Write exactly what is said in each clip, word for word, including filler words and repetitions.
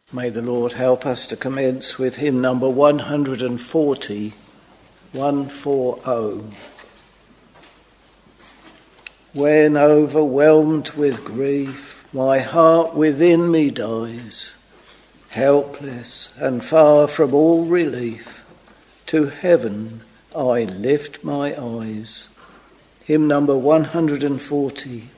May the Lord help us to commence with hymn number one hundred forty, one forty. When overwhelmed with grief, my heart within me dies, helpless and far from all relief, to heaven I lift my eyes. Hymn number one hundred forty.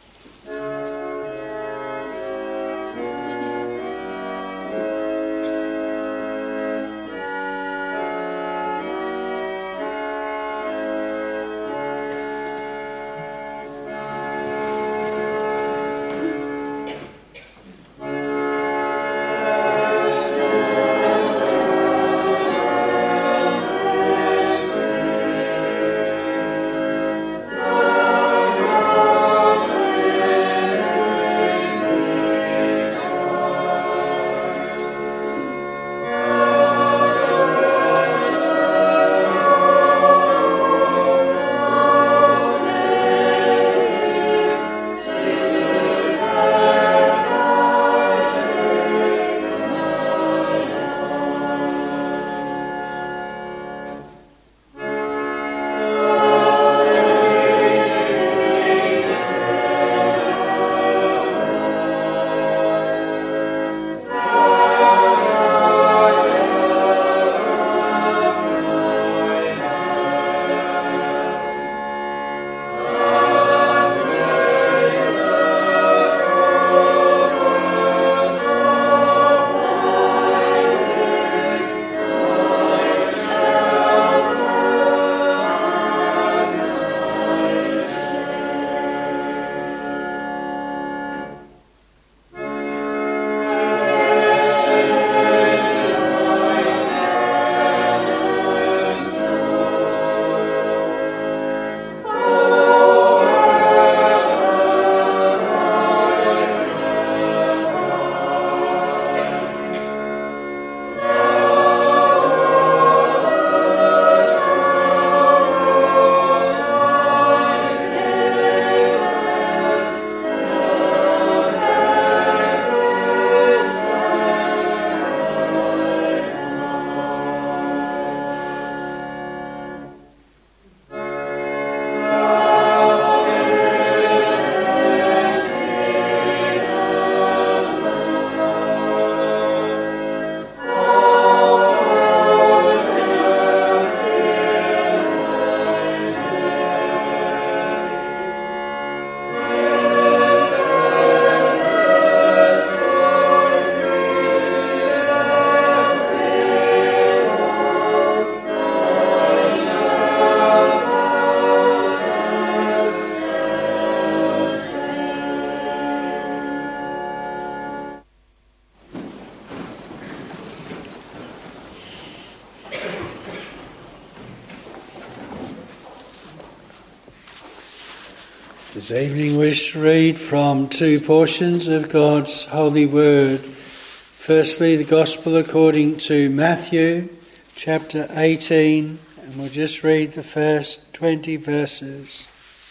This evening we shall read from two portions of God's holy word. Firstly, the Gospel according to Matthew, chapter eighteen, and we'll just read the first twenty verses.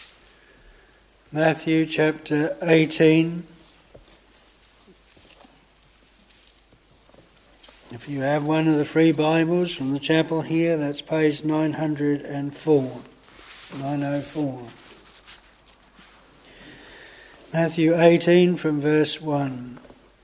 Matthew chapter eighteen. If you have one of the free Bibles from the chapel here, that's page nine hundred four. nine oh four. Matthew eighteen from verse one.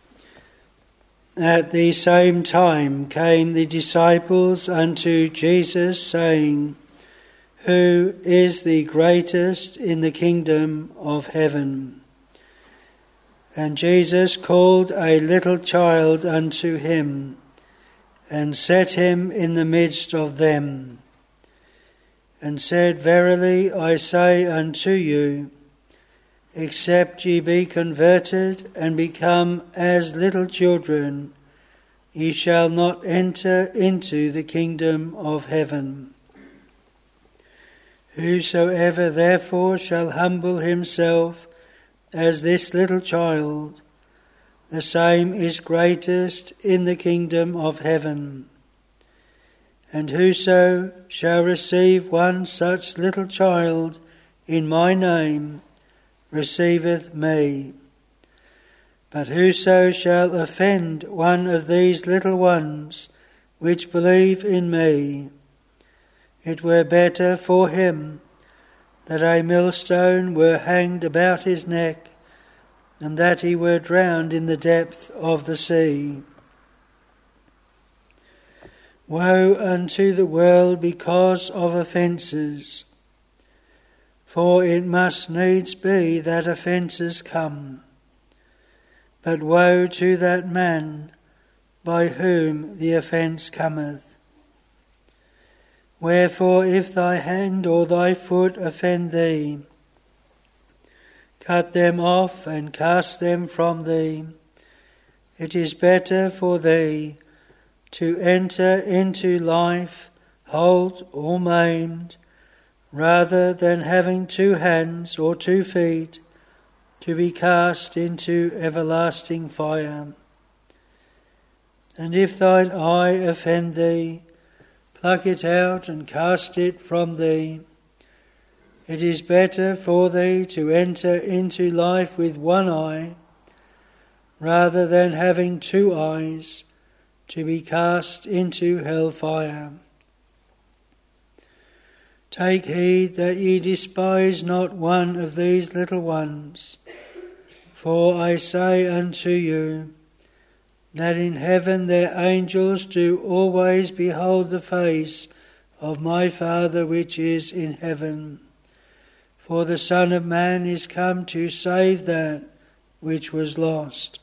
At the same time came the disciples unto Jesus, saying, Who is the greatest in the kingdom of heaven? And Jesus called a little child unto him, and set him in the midst of them, and said, Verily I say unto you, except ye be converted and become as little children, ye shall not enter into the kingdom of heaven. Whosoever therefore shall humble himself as this little child, the same is greatest in the kingdom of heaven. And whoso shall receive one such little child in my name receiveth me. But whoso shall offend one of these little ones which believe in me, it were better for him that a millstone were hanged about his neck, and that he were drowned in the depth of the sea. Woe unto the world because of offences, for it must needs be that offences come. But woe to that man by whom the offence cometh. Wherefore if thy hand or thy foot offend thee, cut them off and cast them from thee. It is better for thee to enter into life halt or maimed, rather than having two hands or two feet to be cast into everlasting fire. And if thine eye offend thee, pluck it out and cast it from thee. It is better for thee to enter into life with one eye, rather than having two eyes to be cast into hellfire. Take heed that ye despise not one of these little ones, for I say unto you, that in heaven their angels do always behold the face of my Father which is in heaven. For the Son of Man is come to save that which was lost.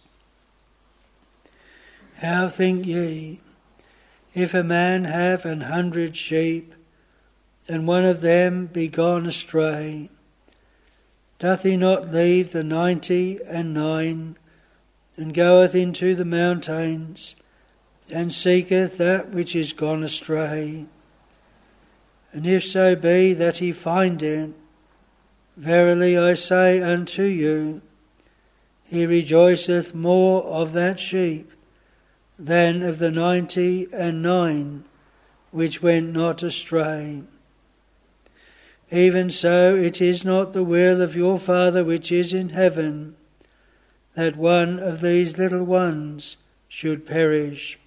How think ye, if a man have an hundred sheep, and one of them be gone astray, doth he not leave the ninety and nine, and goeth into the mountains, and seeketh that which is gone astray? And if so be that he find it, verily I say unto you, he rejoiceth more of that sheep than of the ninety and nine which went not astray. Even so it is not the will of your Father which is in heaven that one of these little ones should perish.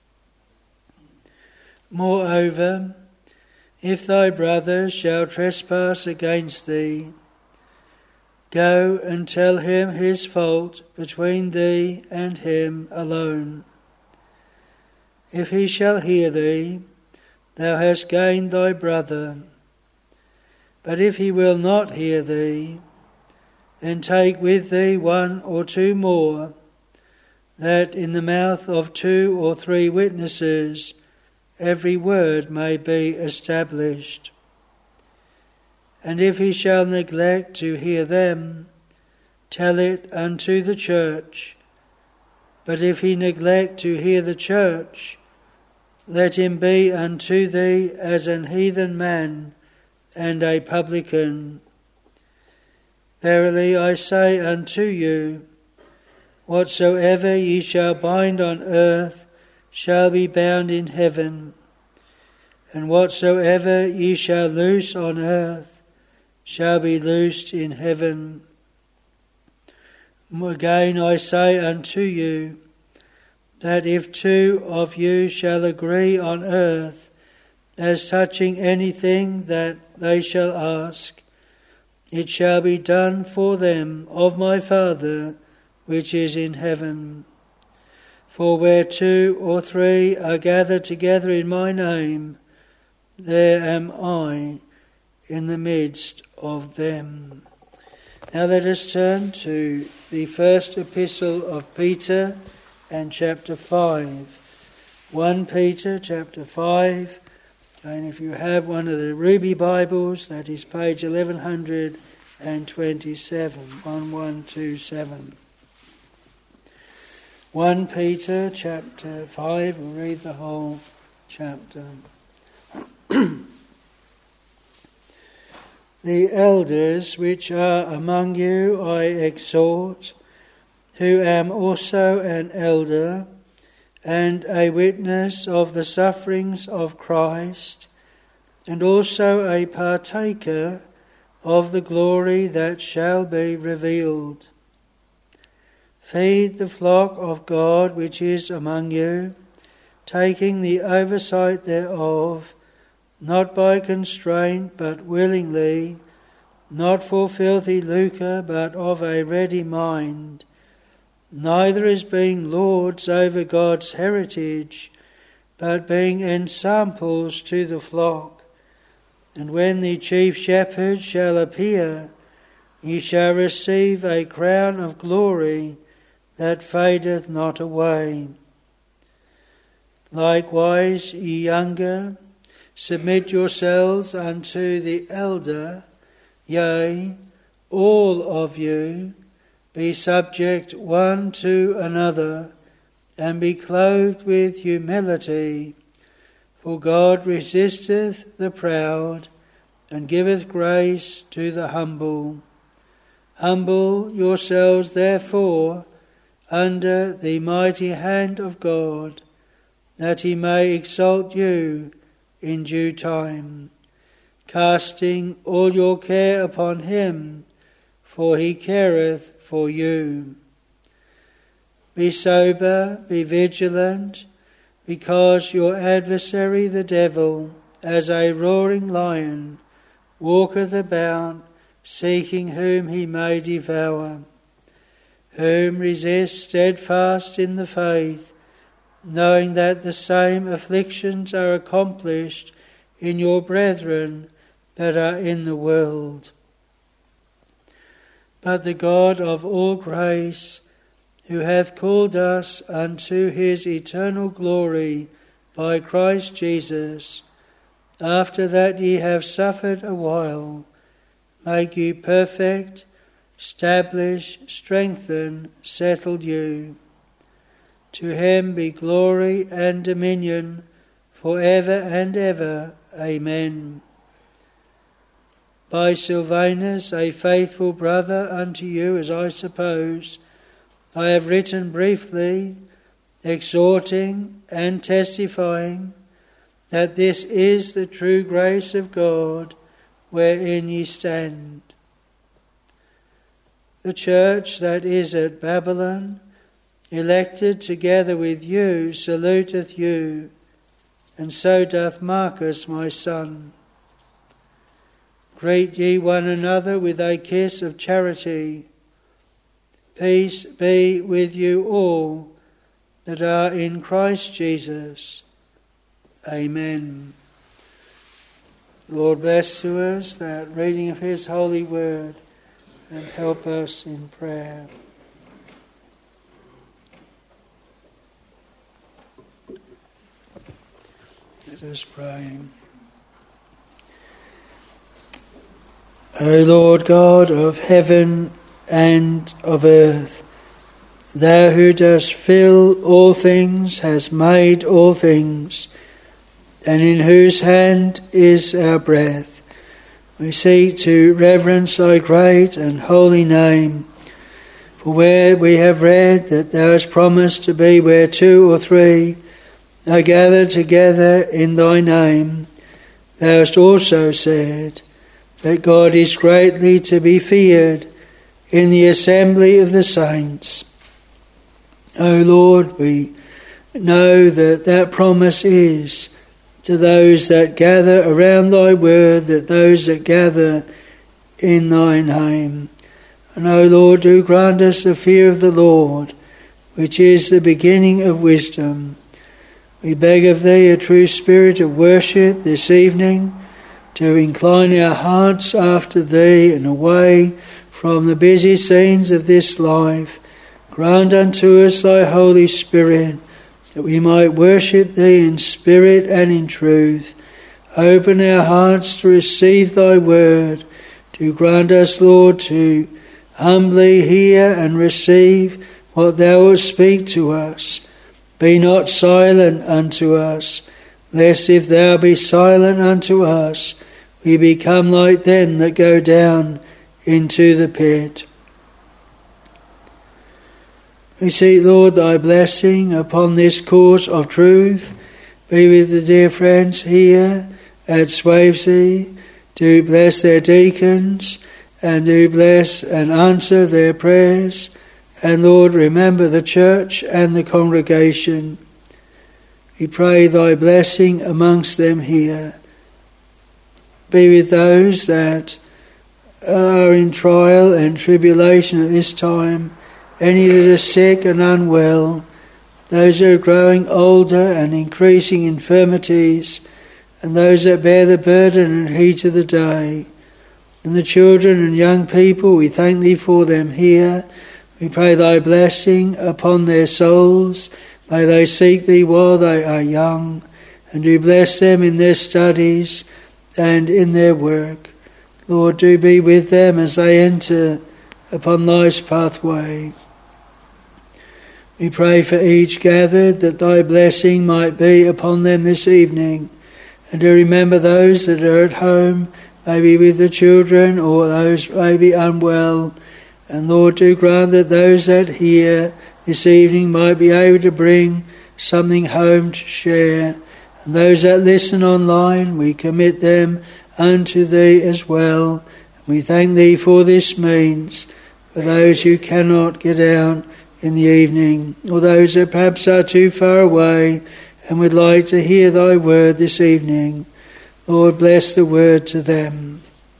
Moreover, if thy brother shall trespass against thee, go and tell him his fault between thee and him alone. If he shall hear thee, thou hast gained thy brother. But if he will not hear thee, then take with thee one or two more, that in the mouth of two or three witnesses every word may be established. And if he shall neglect to hear them, tell it unto the church. But if he neglect to hear the church, let him be unto thee as an heathen man and a publican. Verily I say unto you, whatsoever ye shall bind on earth shall be bound in heaven, and whatsoever ye shall loose on earth shall be loosed in heaven. Again I say unto you, that if two of you shall agree on earth as touching anything that they shall ask, it shall be done for them of my Father which is in heaven. For where two or three are gathered together in my name, there am I in the midst of them. Now let us turn to the first epistle of Peter and chapter five. First Peter chapter five. And if you have one of the Ruby Bibles, that is page eleven twenty-seven, eleven twenty-seven. First Peter chapter five, we'll read the whole chapter. The elders which are among you I exhort, who am also an elder, and a witness of the sufferings of Christ, and also a partaker of the glory that shall be revealed. Feed the flock of God which is among you, taking the oversight thereof, not by constraint but willingly, not for filthy lucre but of a ready mind, neither as being lords over God's heritage, but being ensamples to the flock. And when the chief shepherd shall appear, ye shall receive a crown of glory that fadeth not away. Likewise, ye younger, submit yourselves unto the elder, yea, all of you, be subject one to another, and be clothed with humility. For God resisteth the proud, and giveth grace to the humble. Humble yourselves therefore under the mighty hand of God, that he may exalt you in due time, casting all your care upon him, for he careth for you. Be sober, be vigilant, because your adversary the devil, as a roaring lion, walketh about, seeking whom he may devour. Whom resist steadfast in the faith, knowing that the same afflictions are accomplished in your brethren that are in the world. But the God of all grace, who hath called us unto his eternal glory by Christ Jesus, after that ye have suffered a while, make you perfect, establish, strengthen, settle you. To him be glory and dominion for ever and ever. Amen. By Silvanus, a faithful brother unto you, as I suppose, I have written briefly, exhorting and testifying that this is the true grace of God wherein ye stand. The church that is at Babylon, elected together with you, saluteth you, and so doth Marcus my son. Greet ye one another with a kiss of charity. Peace be with you all that are in Christ Jesus. Amen. Lord, bless to us that reading of his holy word, and help us in prayer. Let us pray. O Lord God of heaven and of earth, thou who dost fill all things, hast made all things, and in whose hand is our breath, we seek to reverence thy great and holy name. For where we have read that thou hast promised to be where two or three are gathered together in thy name, thou hast also said that God is greatly to be feared in the assembly of the saints. O Lord, we know that that promise is to those that gather around thy word, that those that gather in thy name. And O Lord, do grant us the fear of the Lord, which is the beginning of wisdom. We beg of thee a true spirit of worship this evening, to incline our hearts after thee and away from the busy scenes of this life. Grant unto us thy Holy Spirit, that we might worship thee in spirit and in truth. Open our hearts to receive thy word, to grant us, Lord, to humbly hear and receive what thou wilt speak to us. Be not silent unto us, lest if thou be silent unto us, we become like them that go down into the pit. We seek, Lord, thy blessing upon this course of truth. Be with the dear friends here at Swavesey. Do bless their deacons, and do bless and answer their prayers, And Lord, remember the church and the congregation. We pray thy blessing amongst them here. Be with those that are in trial and tribulation at this time, any that are sick and unwell, those that are growing older and increasing infirmities, and those that bear the burden and heat of the day. And the children and young people, we thank thee for them here. We pray thy blessing upon their souls. May they seek thee while they are young, and do bless them in their studies and in their work. Lord, do be with them as they enter upon life's pathway. We pray for each gathered that thy blessing might be upon them this evening, and to remember those that are at home, maybe with the children, or those maybe unwell. And Lord, do grant that those that hear this evening might be able to bring something home to share. And those that listen online, we commit them unto thee as well. We thank thee for this means, for those who cannot get out in the evening, or those that perhaps are too far away and would like to hear thy word this evening. Lord, bless the word to them.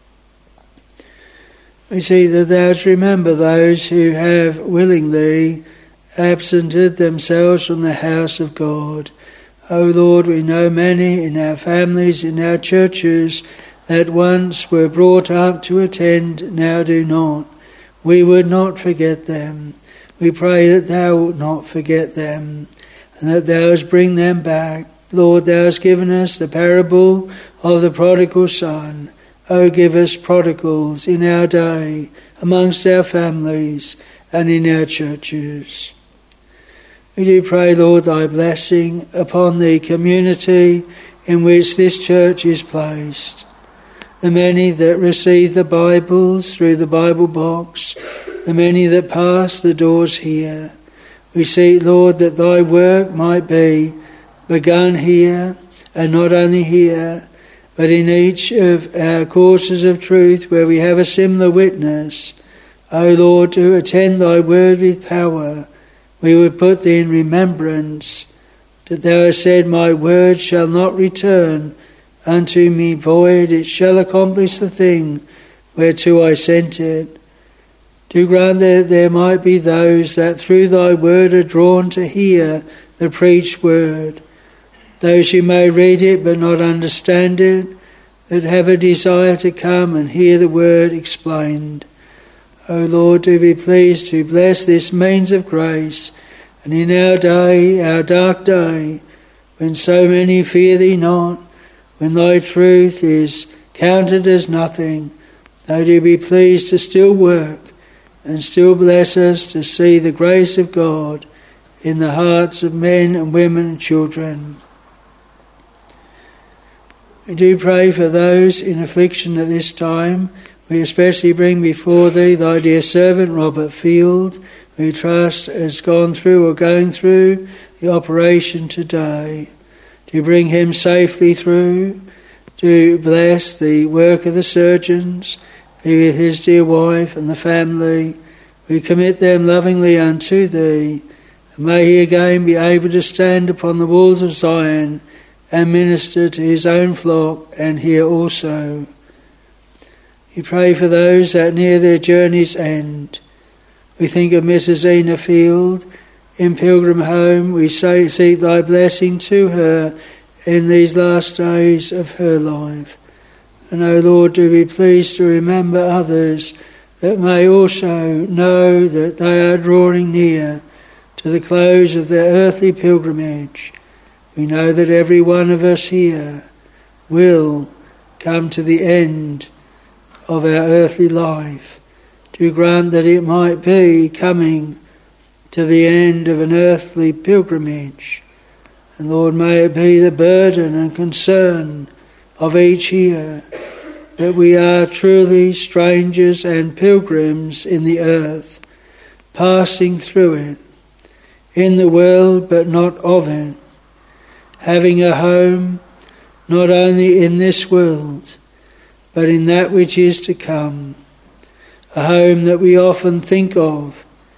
We see that thou remember those who have willingly absented themselves from the house of God. O Lord, we know many in our families, in our churches, that once were brought up to attend, now do not. We would not forget them. We pray that thou wilt not forget them, and that thou wilt bring them back. Lord, thou hast given us the parable of the prodigal son. O give us prodigals in our day, amongst our families, and in our churches. We do pray, Lord, thy blessing upon the community in which this church is placed. The many that receive the Bibles through the Bible box, the many that pass the doors here. We seek, Lord, that thy work might be begun here, and not only here, but in each of our courses of truth where we have a similar witness. O Lord, to attend thy word with power, we would put thee in remembrance that thou hast said, my word shall not return unto me void, it shall accomplish the thing whereto I sent it. Do grant that there might be those that through thy word are drawn to hear the preached word, those who may read it but not understand it, that have a desire to come and hear the word explained. O Lord, do be pleased to bless this means of grace, and in our day, our dark day, when so many fear thee not, when thy truth is counted as nothing, thou do be pleased to still work and still bless us to see the grace of God in the hearts of men and women and children. We do pray for those in affliction at this time. We especially bring before thee thy dear servant Robert Field, who we trust has gone through or going through the operation today. To bring him safely through, to bless the work of the surgeons, be with his dear wife and the family. We commit them lovingly unto thee, and may he again be able to stand upon the walls of Zion and minister to his own flock and here also. We pray for those that near their journey's end. We think of Missus Ena Field in Pilgrim Home. We say, seek thy blessing to her in these last days of her life. And, O Lord, do be pleased to remember others that may also know that they are drawing near to the close of their earthly pilgrimage. We know that every one of us here will come to the end of our earthly life. To grant that it might be coming to the end of an earthly pilgrimage. And Lord, may it be the burden and concern of each here that we are truly strangers and pilgrims in the earth, passing through it, in the world but not of it, having a home not only in this world but in that which is to come, a home that we often think of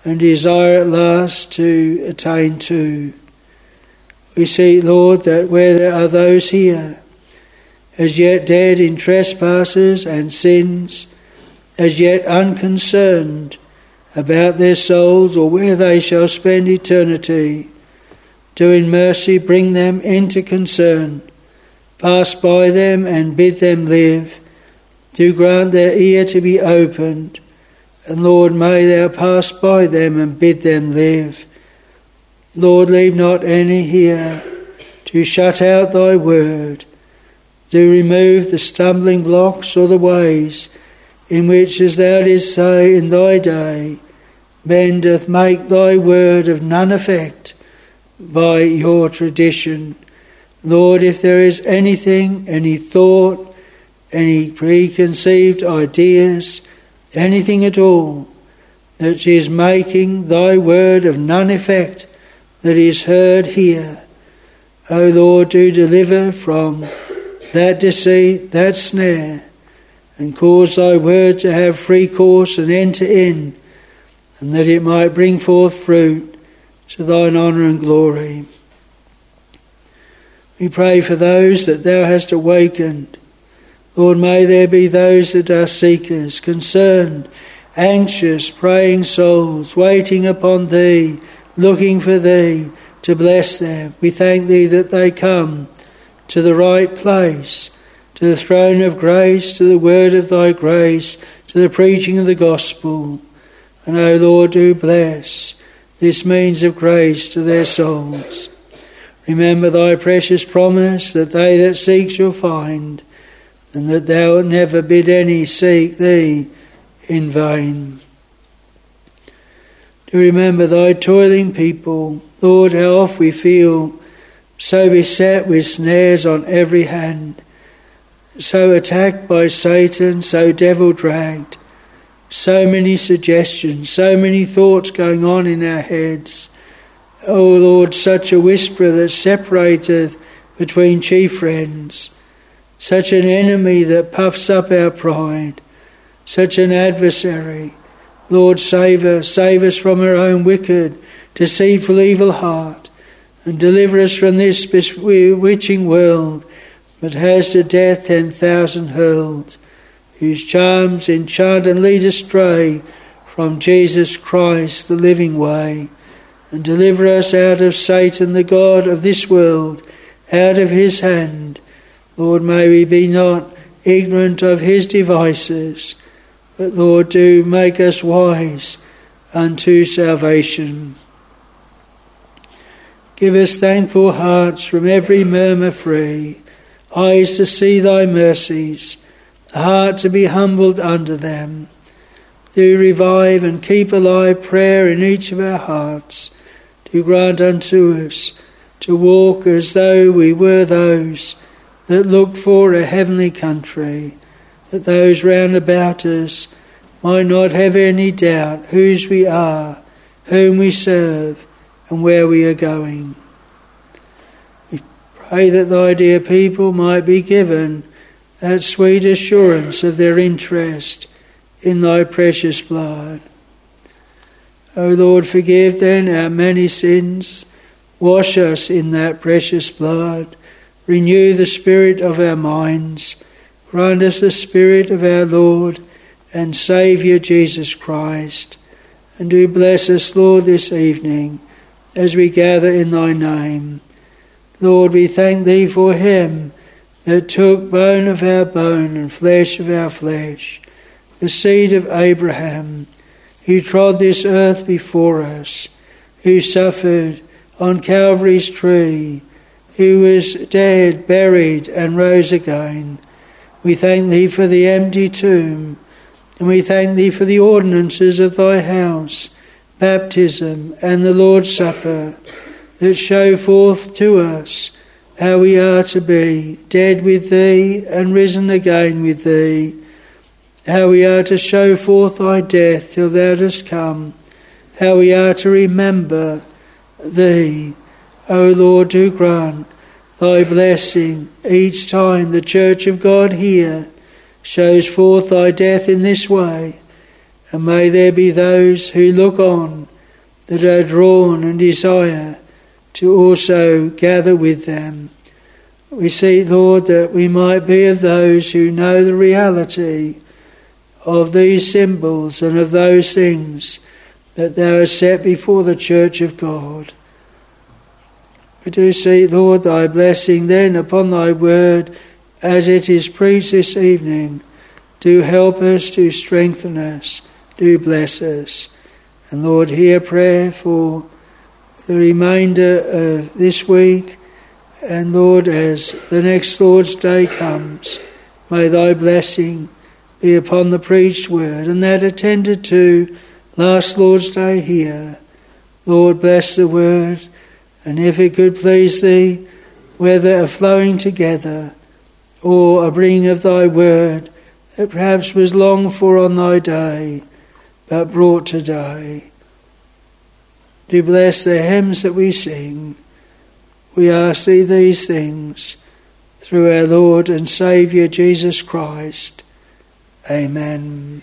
and desire at last to attain to. We see, Lord, that where there are those here, as yet dead in trespasses and sins, as yet unconcerned about their souls or where they shall spend eternity, do in mercy bring them into concern, pass by them and bid them live. Do grant their ear to be opened, and Lord, may thou pass by them and bid them live. Lord, leave not any here to shut out thy word. Do remove the stumbling blocks or the ways in which, as thou didst say in thy day, men doth make thy word of none effect by your tradition. Lord, if there is anything, any thought, any preconceived ideas, anything at all that is making thy word of none effect that is heard here, O Lord, do deliver from that deceit, that snare, and cause thy word to have free course and enter in, and that it might bring forth fruit to thine honour and glory. We pray for those that thou hast awakened. Lord, may there be those that are seekers, concerned, anxious, praying souls, waiting upon thee, looking for thee to bless them. We thank thee that they come to the right place, to the throne of grace, to the word of thy grace, to the preaching of the gospel. And, O Lord, do bless this means of grace to their souls. Remember thy precious promise that they that seek shall find, and that thou wilt never bid any seek thee in vain. Do remember thy toiling people. Lord, how oft we feel so beset with snares on every hand, so attacked by Satan, so devil-dragged, so many suggestions, so many thoughts going on in our heads. O Lord, such a whisperer that separateth between chief friends, such an enemy that puffs up our pride, such an adversary. Lord, save us, save us from our own wicked, deceitful, evil heart, and deliver us from this bewitching world that has to death ten thousand hurled, whose charms enchant and lead astray from Jesus Christ, the living way, and deliver us out of Satan, the God of this world, out of his hand. Lord, may we be not ignorant of his devices, but Lord, do make us wise unto salvation. Give us thankful hearts from every murmur free, eyes to see thy mercies, a heart to be humbled under them. Do revive and keep alive prayer in each of our hearts. Do grant unto us to walk as though we were those that look for a heavenly country, that those round about us might not have any doubt whose we are, whom we serve, and where we are going. We pray that thy dear people might be given that sweet assurance of their interest in thy precious blood. O Lord, forgive then our many sins, wash us in that precious blood, renew the spirit of our minds, grant us the spirit of our Lord and Saviour Jesus Christ, and do bless us, Lord, this evening as we gather in thy name. Lord, we thank thee for him that took bone of our bone and flesh of our flesh, the seed of Abraham, who trod this earth before us, who suffered on Calvary's tree, who was dead, buried, and rose again. We thank thee for the empty tomb, and we thank thee for the ordinances of thy house, baptism, and the Lord's Supper, that show forth to us how we are to be, dead with thee and risen again with thee, how we are to show forth thy death till thou dost come, how we are to remember thee. O Lord, do grant thy blessing each time the Church of God here shows forth thy death in this way, and may there be those who look on that are drawn and desire to also gather with them. We seek, Lord, that we might be of those who know the reality of these symbols and of those things that Thou hast set before the Church of God. We do seek, Lord, Thy blessing then upon Thy word as it is preached this evening. Do help us, do strengthen us, do bless us. And Lord, hear prayer for the remainder of this week. And Lord, as the next Lord's Day comes, may Thy blessing be upon the preached word and that attended to last Lord's Day here. Lord, bless the word, and if it could please Thee, whether a flowing together or a bringing of Thy word that perhaps was longed for on Thy day, but brought today. Do bless the hymns that we sing. We ask Thee these things through our Lord and Saviour Jesus Christ. Amen.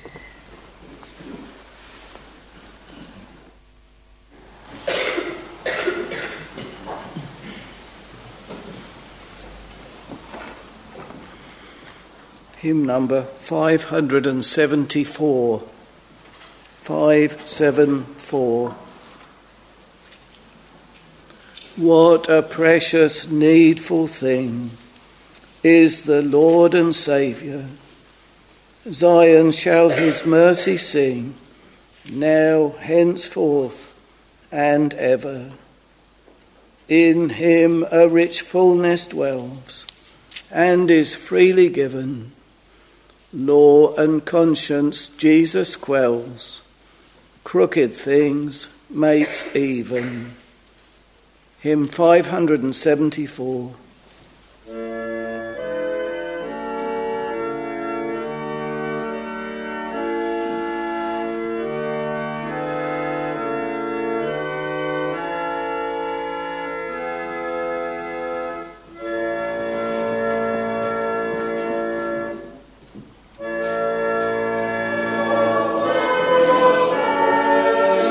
Hymn number five seventy-four. five seventy-four. What a precious, needful thing is the Lord and Saviour. Zion shall his mercy sing, now, henceforth, and ever. In him a rich fullness dwells, and is freely given. Law and conscience Jesus quells, crooked things makes even. Hymn five seventy-four.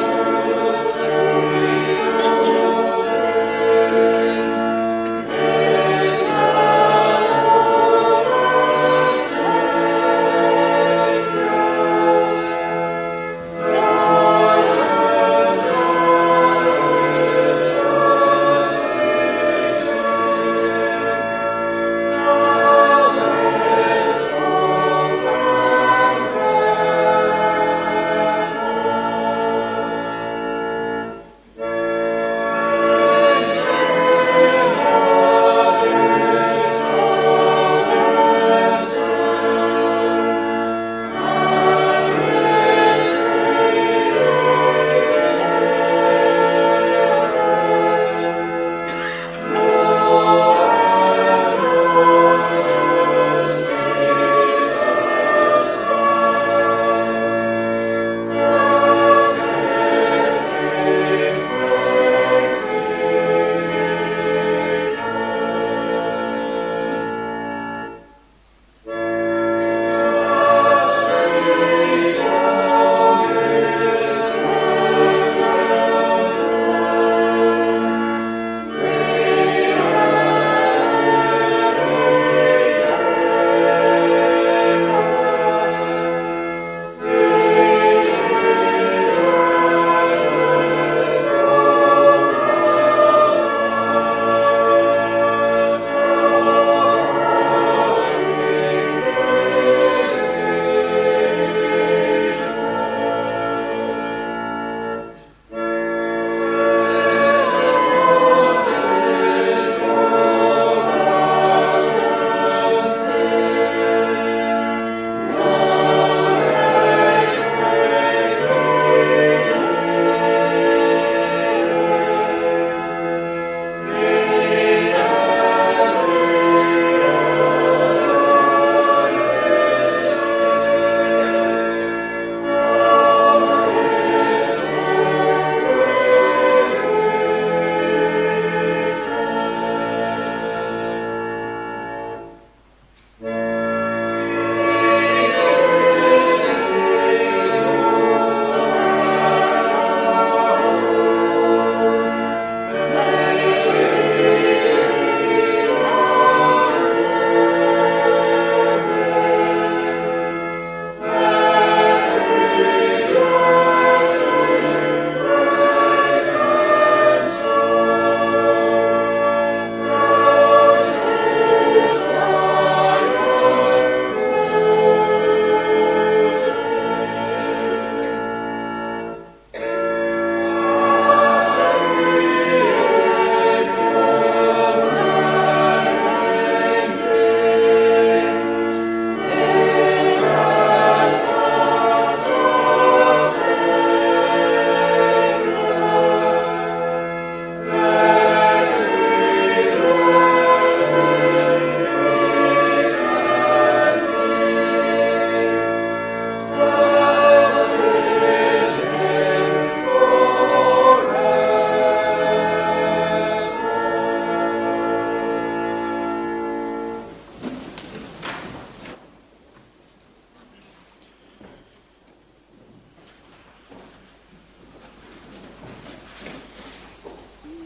Amen.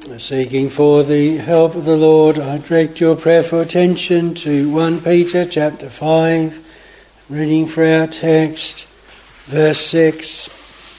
Seeking for the help of the Lord, I direct your prayerful attention to First Peter chapter five, reading for our text, verse six.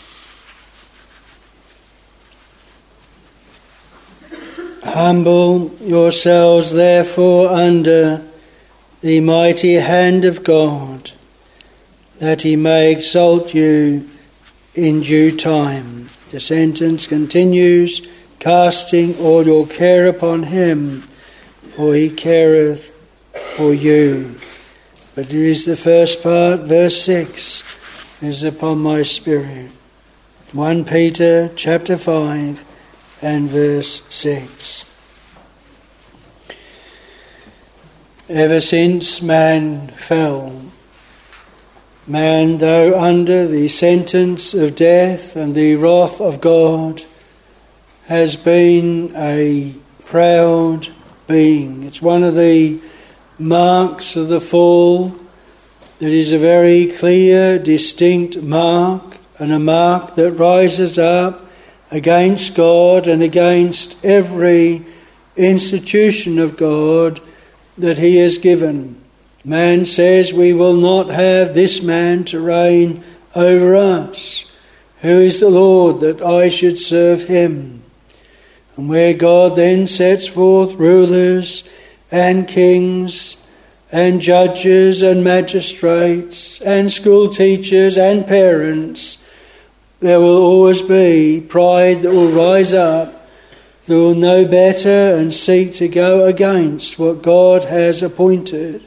Humble yourselves therefore under the mighty hand of God, that he may exalt you in due time. The sentence continues, casting all your care upon him, for he careth for you. But it is the first part, verse six, is upon my spirit. First Peter chapter five and verse six. Ever since man fell, man, though under the sentence of death and the wrath of God, has been a proud being. It's one of the marks of the fall that is a very clear, distinct mark, and a mark that rises up against God and against every institution of God that he has given. Man says, we will not have this man to reign over us. Who is the Lord that I should serve him? And where God then sets forth rulers and kings and judges and magistrates and school teachers and parents, there will always be pride that will rise up, that will know better and seek to go against what God has appointed.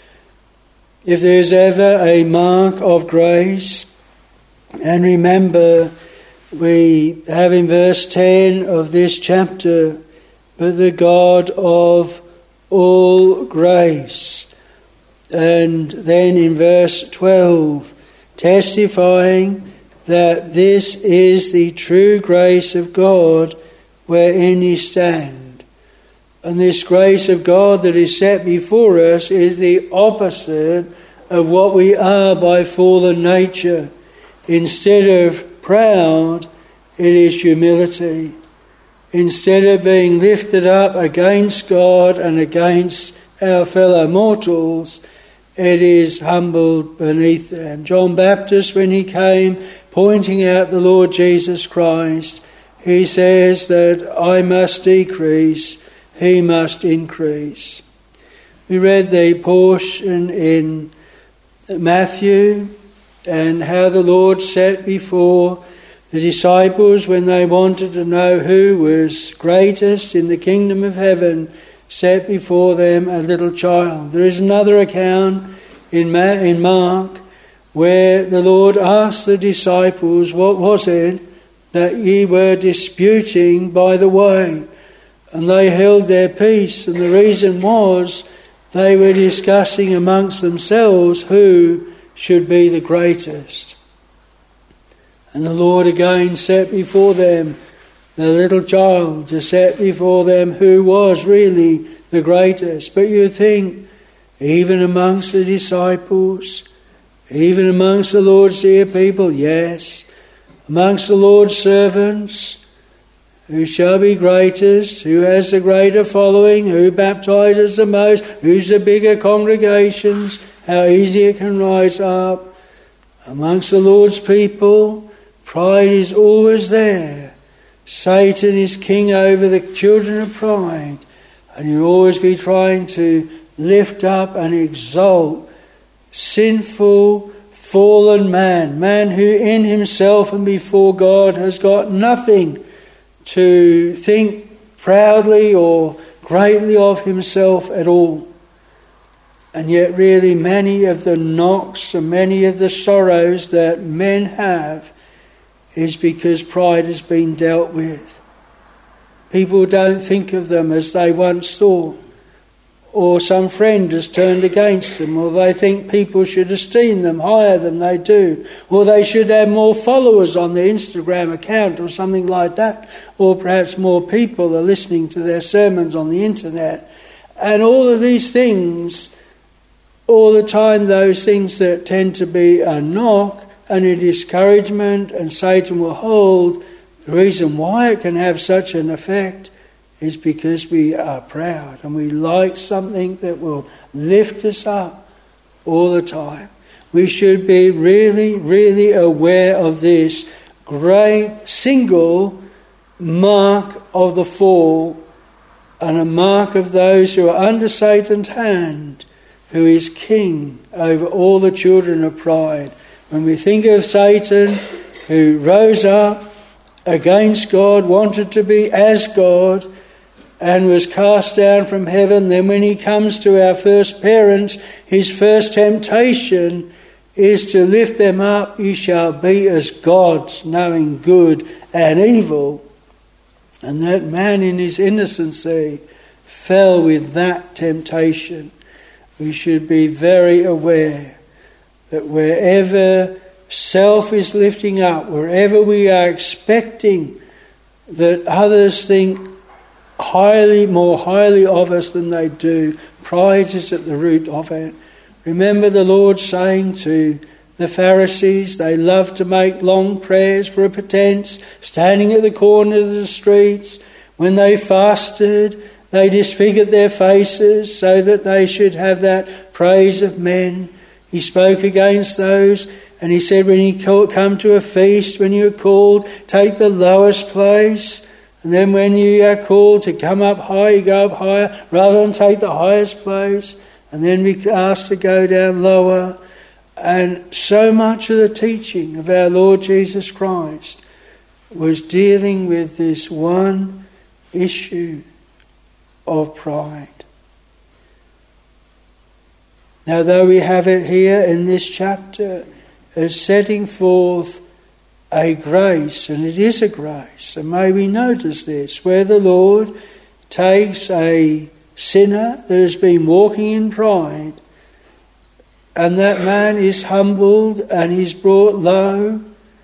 If there is ever a mark of grace, and remember, we have in verse ten of this chapter, but the God of all grace. And then in verse twelve, testifying that this is the true grace of God wherein ye stand. And this grace of God that is set before us is the opposite of what we are by fallen nature. Instead of proud, it is humility. Instead of being lifted up against God and against our fellow mortals, it is humbled beneath them. John Baptist, when he came pointing out the Lord Jesus Christ, he says that I must decrease, he must increase. We read the portion in Matthew and how the Lord set before the disciples, when they wanted to know who was greatest in the kingdom of heaven, set before them a little child. There is another account in in Mark where the Lord asked the disciples, what was it that ye were disputing by the way? And they held their peace, and the reason was they were discussing amongst themselves who should be the greatest. And the Lord again set before them the little child, to set before them who was really the greatest. But you think, even amongst the disciples, even amongst the Lord's dear people, yes, amongst the Lord's servants, who shall be greatest, who has the greater following, who baptizes the most, who's the bigger congregations, how easy it can rise up. Amongst the Lord's people, pride is always there. Satan is king over the children of pride, and you'll always be trying to lift up and exalt sinful, fallen man, man who in himself and before God has got nothing to think proudly or greatly of himself at all. And yet really many of the knocks and many of the sorrows that men have is because pride has been dealt with. People don't think of them as they once thought. Or some friend has turned against them, or they think people should esteem them higher than they do, or they should have more followers on their Instagram account or something like that, or perhaps more people are listening to their sermons on the internet. And all of these things, all the time those things that tend to be a knock and a discouragement, and Satan will hold the reason why it can have such an effect is because we are proud and we like something that will lift us up all the time. We should be really, really aware of this great single mark of the fall and a mark of those who are under Satan's hand, who is king over all the children of pride. When we think of Satan, who rose up against God, wanted to be as God, and was cast down from heaven, then when he comes to our first parents, his first temptation is to lift them up. You shall be as gods, knowing good and evil. And that man in his innocency fell with that temptation. We should be very aware that wherever self is lifting up, wherever we are expecting that others think highly, more highly of us than they do, pride is at the root of it. Remember the Lord saying to the Pharisees, they loved to make long prayers for a pretense, standing at the corner of the streets. When they fasted, they disfigured their faces so that they should have that praise of men. He spoke against those, and he said, when you come to a feast, when you are called, take the lowest place. And then when you are called to come up high, you go up higher, rather than take the highest place. And then be asked to go down lower. And so much of the teaching of our Lord Jesus Christ was dealing with this one issue of pride. Now, though we have it here in this chapter as setting forth a grace, and it is a grace, and may we notice this, where the Lord takes a sinner that has been walking in pride, and that man is humbled and he's brought low.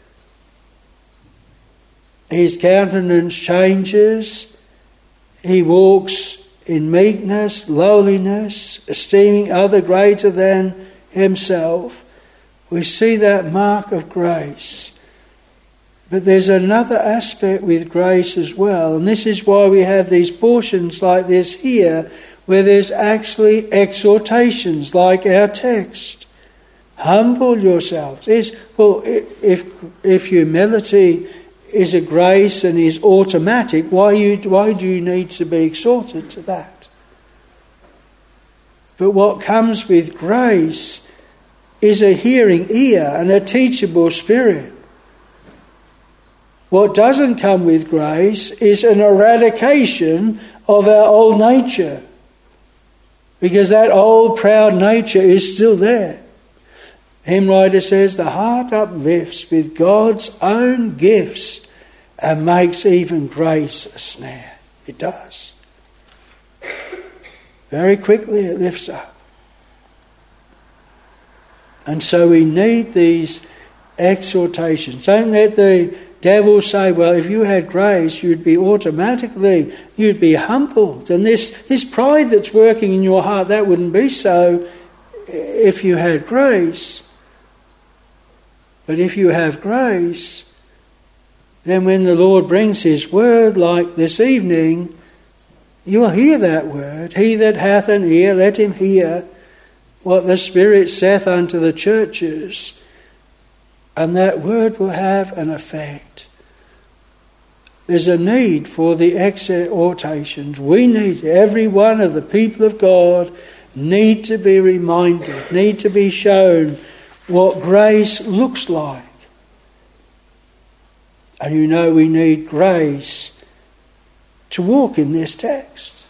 His countenance changes. He walks in meekness, lowliness, esteeming other greater than himself. We see that mark of grace. But there's another aspect with grace as well, and this is why we have these portions like this here, where there's actually exhortations, like our text. Humble yourselves. Is well, if if humility is a grace and is automatic, why you why do you need to be exhorted to that? But what comes with grace is a hearing ear and a teachable spirit. What doesn't come with grace is an eradication of our old nature, because that old proud nature is still there. The hymn writer says, the heart uplifts with God's own gifts and makes even grace a snare. It does. Very quickly it lifts up. And so we need these exhortations. Don't let the devil say, well, if you had grace, you'd be automatically, you'd be humbled. And this, this pride that's working in your heart, that wouldn't be so if you had grace. But if you have grace, then when the Lord brings his word, like this evening, you'll hear that word. He that hath an ear, let him hear what the Spirit saith unto the churches. And that word will have an effect. There's a need for the exhortations. We need, every one of the people of God need to be reminded, need to be shown what grace looks like. And you know we need grace to walk in this text.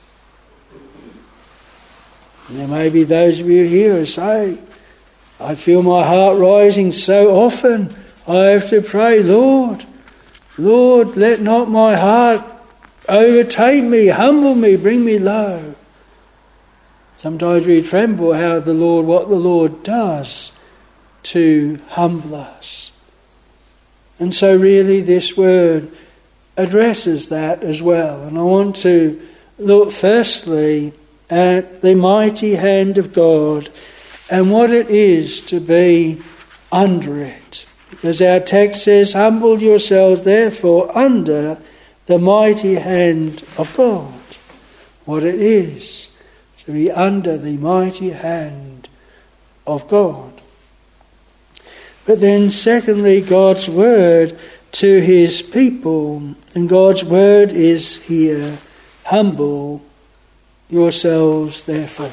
And there may be those of you here who say, I feel my heart rising so often. I have to pray, Lord, Lord, let not my heart overtake me, humble me, bring me low. Sometimes we tremble how the Lord, what the Lord does to humble us. And so really this word addresses that as well. And I want to look firstly at the mighty hand of God and what it is to be under it. Because our text says, humble yourselves therefore under the mighty hand of God, what it is to be under the mighty hand of God. But then secondly, God's word to his people. And God's word is here, humble yourselves therefore.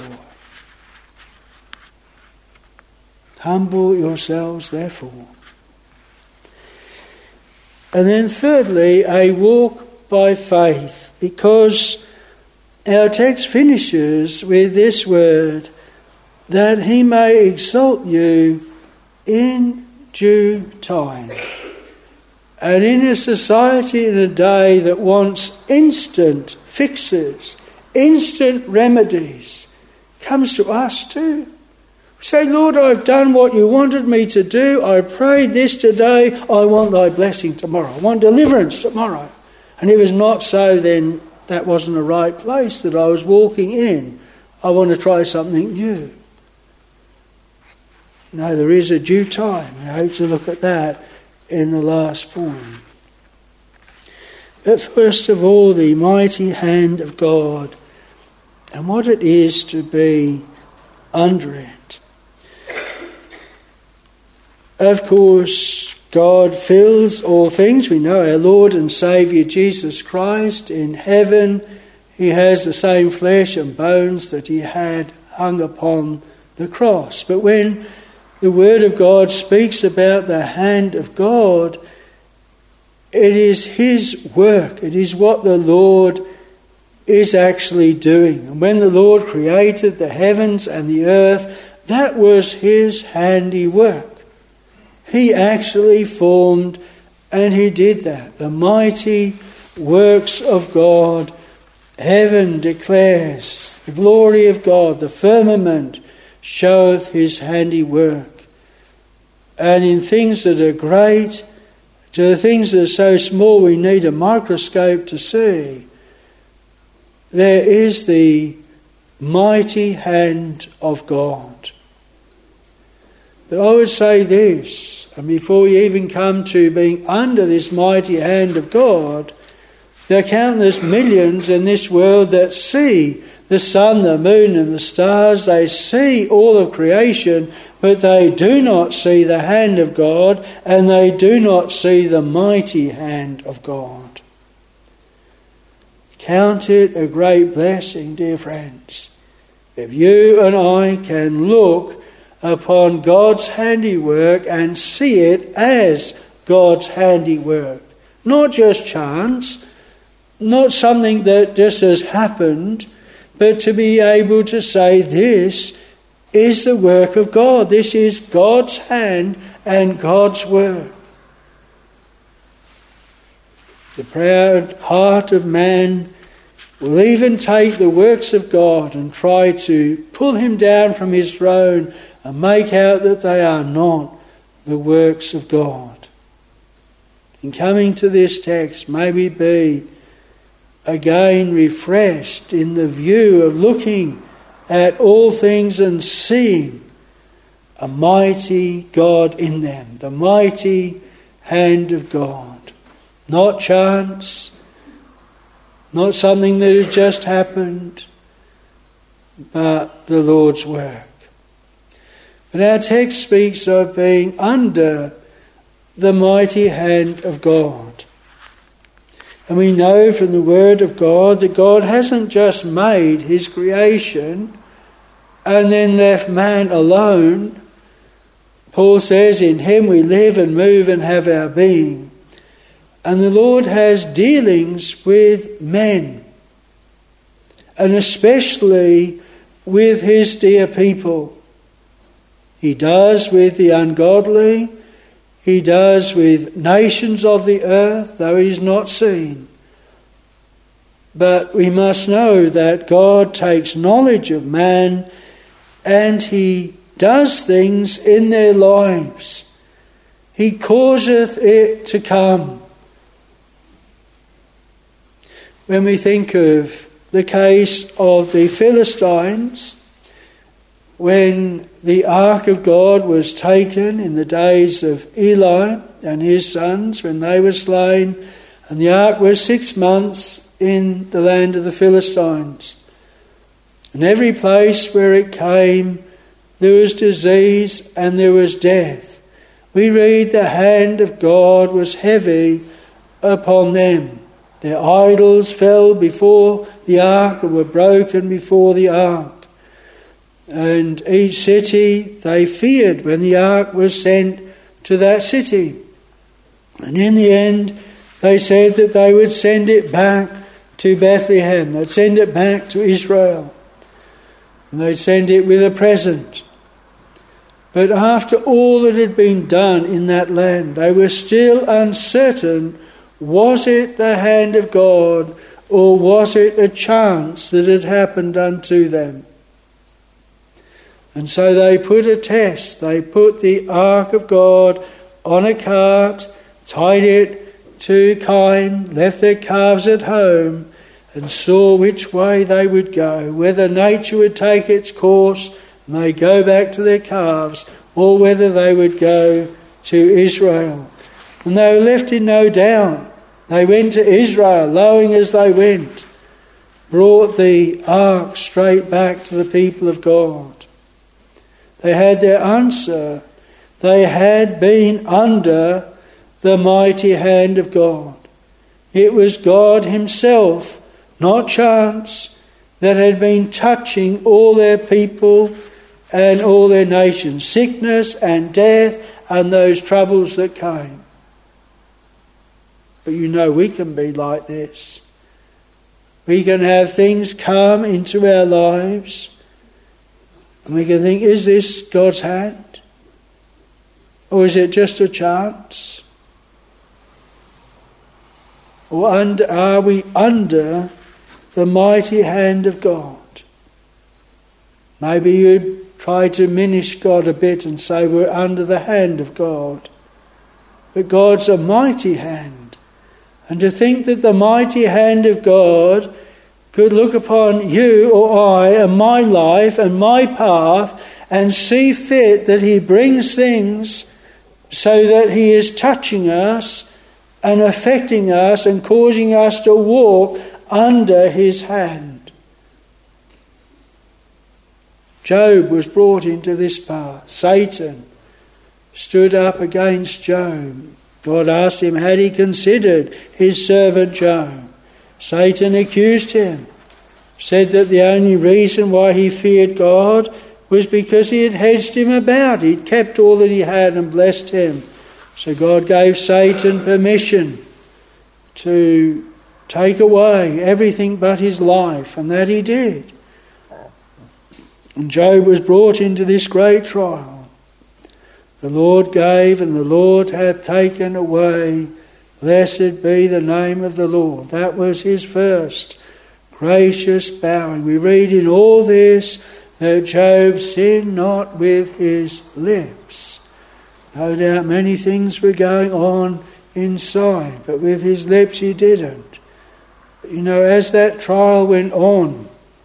Humble yourselves therefore. And then thirdly, a walk by faith, because our text finishes with this word, that he may exalt you in due time. And in a society in a day that wants instant fixes, instant remedies, comes to us too. Say, Lord, I've done what you wanted me to do. I prayed this today. I want thy blessing tomorrow. I want deliverance tomorrow. And if it's not so, then that wasn't the right place that I was walking in. I want to try something new. No, there is a due time. I hope to look at that in the last point. But first of all, the mighty hand of God and what it is to be under it. Of course, God fills all things. We know our Lord and Saviour Jesus Christ in heaven. He has the same flesh and bones that he had hung upon the cross. But when the Word of God speaks about the hand of God, it is his work. It is what the Lord is actually doing. And when the Lord created the heavens and the earth, that was his handiwork. He actually formed and he did that. The mighty works of God. Heaven declares the glory of God. The firmament showeth his handiwork. And in things that are great, to the things that are so small we need a microscope to see, there is the mighty hand of God. But I would say this, and before we even come to being under this mighty hand of God, there are countless millions in this world that see the sun, the moon and the stars. They see all of creation, but they do not see the hand of God, and they do not see the mighty hand of God. Count it a great blessing, dear friends, if you and I can look upon God's handiwork and see it as God's handiwork. Not just chance, not something that just has happened, but to be able to say this is the work of God. This is God's hand and God's work. The proud heart of man will even take the works of God and try to pull him down from his throne and make out that they are not the works of God. In coming to this text, may we be again refreshed in the view of looking at all things and seeing a mighty God in them, the mighty hand of God. Not chance, not something that has just happened, but the Lord's work. But our text speaks of being under the mighty hand of God. And we know from the Word of God that God hasn't just made his creation and then left man alone. Paul says, in him we live and move and have our being. And the Lord has dealings with men, and especially with his dear people. He does with the ungodly. He does with nations of the earth, though he is not seen. But we must know that God takes knowledge of man and he does things in their lives. He causeth it to come. When we think of the case of the Philistines, when the ark of God was taken in the days of Eli and his sons, when they were slain, And the ark was six months in the land of the Philistines. And every place where it came, there was disease and there was death. We read the hand of God was heavy upon them. Their idols fell before the ark and were broken before the ark. And each city they feared when the ark was sent to that city. And in the end, they said that they would send it back to Bethlehem. They'd send it back to Israel. And they'd send it with a present. But after all that had been done in that land, they were still uncertain, was it the hand of God or was it a chance that had happened unto them? And so they put a test. They put the ark of God on a cart, tied it to kine, left their calves at home, and saw which way they would go, whether nature would take its course and they go back to their calves, or whether they would go to Israel. And they were left in no doubt. They went to Israel, lowing as they went, brought the ark straight back to the people of God. They had their answer. They had been under the mighty hand of God. It was God himself, not chance, that had been touching all their people and all their nations. Sickness and death and those troubles that came. But you know we can be like this. We can have things come into our lives and we can think, is this God's hand? Or is it just a chance? Or under, are we under the mighty hand of God? Maybe you'd try to diminish God a bit and say we're under the hand of God. But God's a mighty hand. And to think that the mighty hand of God could look upon you or I and my life and my path and see fit that he brings things so that he is touching us and affecting us and causing us to walk under his hand. Job was brought into this path. Satan stood up against Job. God asked him, had he considered his servant Job? Satan accused him, said that the only reason why he feared God was because he had hedged him about. He'd kept all that he had and blessed him. So God gave Satan permission to take away everything but his life, and that he did. And Job was brought into this great trial. The Lord gave and the Lord hath taken away. Blessed be the name of the Lord. That was his first gracious bowing. We read in all this that Job sinned not with his lips. No doubt many things were going on inside, but with his lips he didn't. But you know, as that trial went on,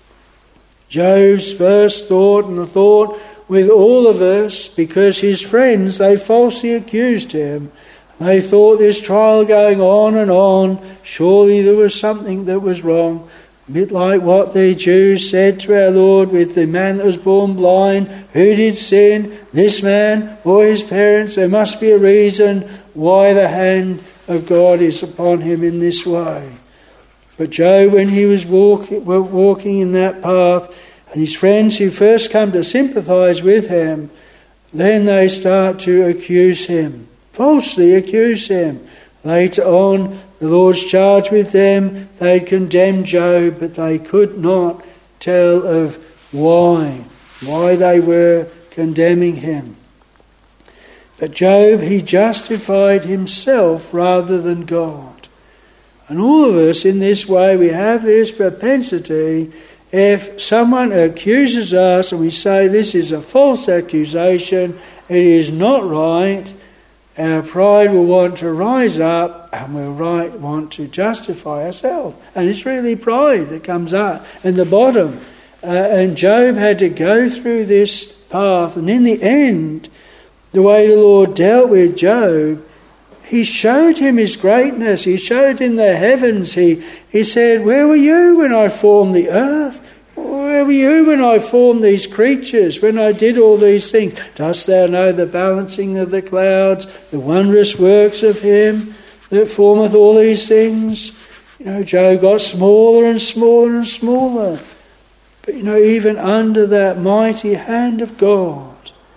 Job's first thought, and the thought with all of us, because his friends, they falsely accused him. They thought this trial going on and on, surely there was something that was wrong. A bit like what the Jews said to our Lord with the man that was born blind. Who did sin? This man or his parents? There must be a reason why the hand of God is upon him in this way. But Job, when he was walking, walking in that path, and his friends who first come to sympathise with him, then they start to accuse him. Falsely accuse him. Later on, the Lord's charged with them. They condemned Job, but they could not tell of why, why they were condemning him. But Job, he justified himself rather than God. And all of us in this way, we have this propensity. If someone accuses us and we say this is a false accusation, it is not right, our pride will want to rise up and we'll right, want to justify ourselves. And it's really pride that comes up in the bottom. Uh, and Job had to go through this path. And in the end, the way the Lord dealt with Job, he showed him his greatness. He showed him the heavens. He, he said, where were you when I formed the earth? Where were you when I formed these creatures, when I did all these things? Dost thou know the balancing of the clouds, the wondrous works of him that formeth all these things? You know, Job got smaller and smaller and smaller. But, you know, even under that mighty hand of God,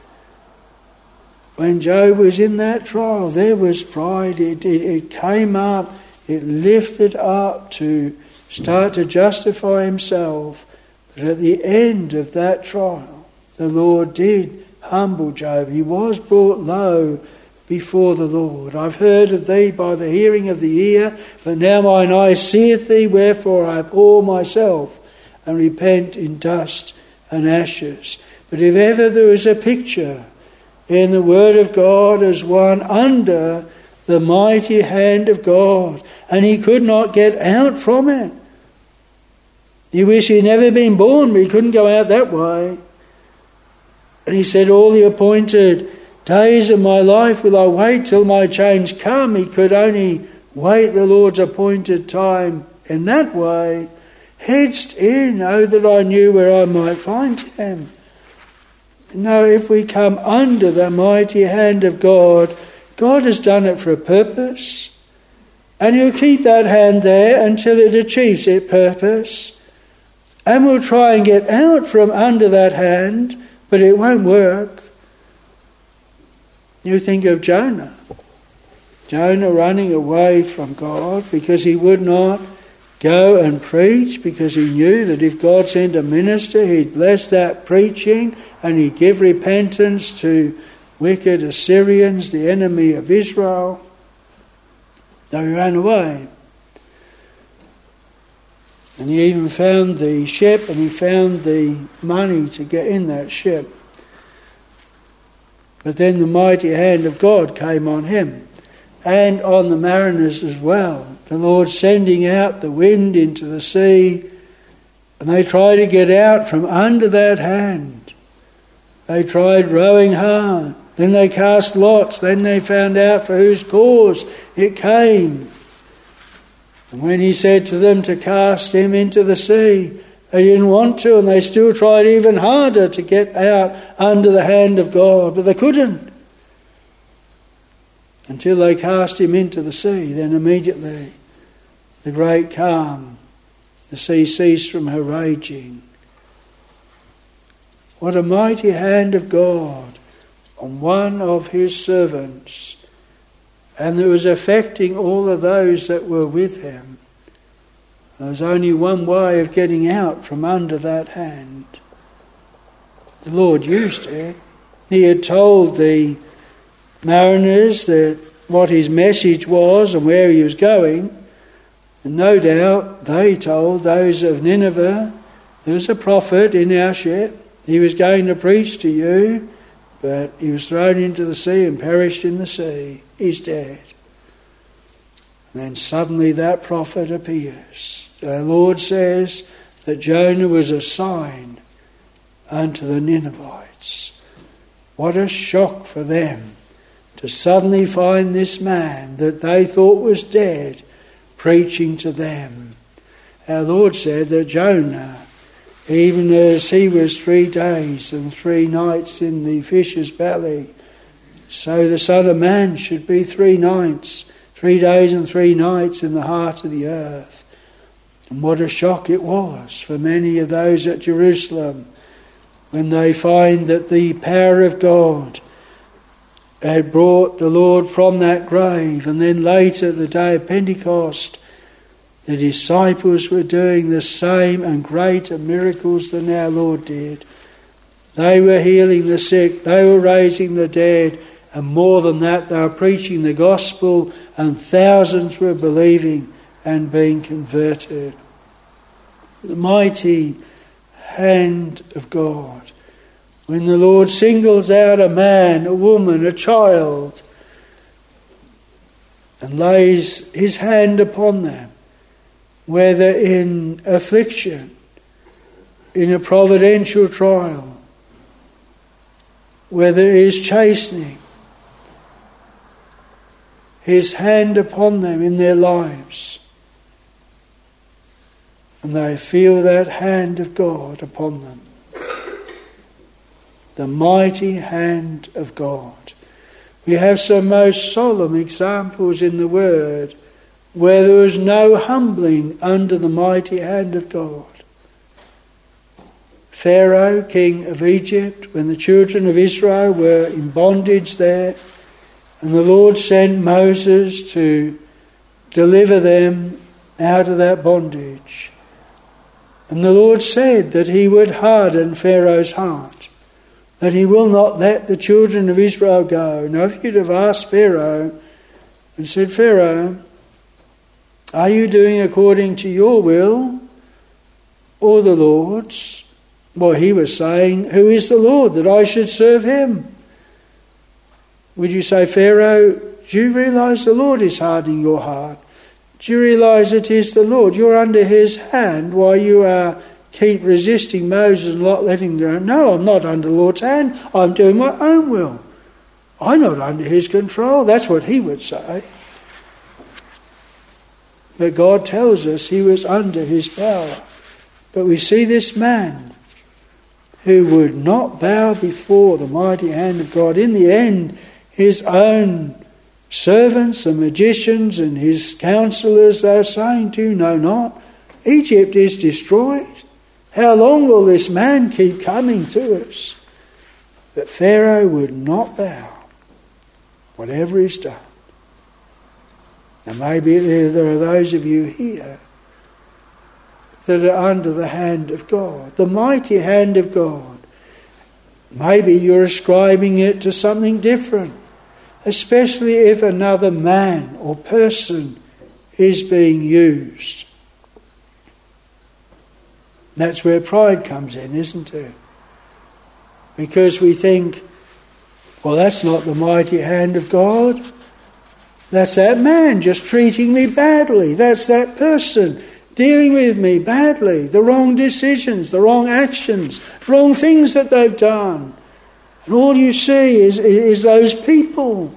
when Job was in that trial, there was pride. It, it, it came up, it lifted up to start to justify himself. But at the end of that trial, the Lord did humble Job. He was brought low before the Lord. I've heard of thee by the hearing of the ear, but now mine eye seeth thee, wherefore I abhor myself and repent in dust and ashes. But if ever there is a picture in the Word of God as one under the mighty hand of God, and he could not get out from it. He wished he'd never been born, but he couldn't go out that way. And he said, all the appointed days of my life will I wait till my change come. He could only wait the Lord's appointed time in that way. Hedged in, oh that I knew where I might find him. No, if we come under the mighty hand of God, God has done it for a purpose. And he'll keep that hand there until it achieves its purpose. And we'll try and get out from under that hand, but it won't work. You think of Jonah. Jonah running away from God because he would not go and preach, because he knew that if God sent a minister, he'd bless that preaching and he'd give repentance to wicked Assyrians, the enemy of Israel. So he ran away. And he even found the ship and he found the money to get in that ship. But then the mighty hand of God came on him and on the mariners as well. The Lord sending out the wind into the sea, and they tried to get out from under that hand. They tried rowing hard. Then they cast lots. Then they found out for whose cause it came. And when he said to them to cast him into the sea, they didn't want to, and they still tried even harder to get out under the hand of God, but they couldn't. Until they cast him into the sea. Then immediately the great calm, the sea ceased from her raging. What a mighty hand of God on one of his servants, and it was affecting all of those that were with him. There was only one way of getting out from under that hand. The Lord used it. He had told the mariners that what his message was and where he was going. And no doubt they told those of Nineveh, there's a prophet in our ship. He was going to preach to you, but he was thrown into the sea and perished in the sea. He's dead. And then suddenly that prophet appears. The Lord says that Jonah was a sign unto the Ninevites. What a shock for them to suddenly find this man that they thought was dead preaching to them. Our Lord said that Jonah, even as he was three days and three nights in the fish's belly, so the Son of Man should be three nights, three days and three nights in the heart of the earth. And what a shock it was for many of those at Jerusalem when they find that the power of God had brought the Lord from that grave. And then later, the day of Pentecost, the disciples were doing the same and greater miracles than our Lord did. They were healing the sick, they were raising the dead, and more than that, they were preaching the gospel, and thousands were believing and being converted. The mighty hand of God. When the Lord singles out a man, a woman, a child, and lays his hand upon them, whether in affliction, in a providential trial, whether it is chastening, his hand upon them in their lives. And they feel that hand of God upon them. The mighty hand of God. We have some most solemn examples in the Word where there was no humbling under the mighty hand of God. Pharaoh, king of Egypt, when the children of Israel were in bondage there, and the Lord sent Moses to deliver them out of that bondage. And the Lord said that he would harden Pharaoh's heart, that he will not let the children of Israel go. Now, if you'd have asked Pharaoh and said, Pharaoh, are you doing according to your will or the Lord's? Well, he was saying, who is the Lord that I should serve him? Would you say, Pharaoh, do you realise the Lord is hardening your heart? Do you realise it is the Lord? You're under his hand while you are keep resisting Moses and not letting him go. No, I'm not under the Lord's hand. I'm doing my own will. I'm not under his control. That's what he would say. But God tells us he was under his power. But we see this man who would not bow before the mighty hand of God. In the end, his own servants, the magicians and his counsellors, they are saying to, no, not. Egypt is destroyed. How long will this man keep coming to us? But Pharaoh would not bow, whatever is done. And maybe there, there are those of you here that are under the hand of God, the mighty hand of God. Maybe you're ascribing it to something different, especially if another man or person is being used. That's where pride comes in, isn't it? Because we think, well, that's not the mighty hand of God. That's that man just treating me badly. That's that person dealing with me badly. The wrong decisions, the wrong actions, the wrong things that they've done. And all you see is, is those people.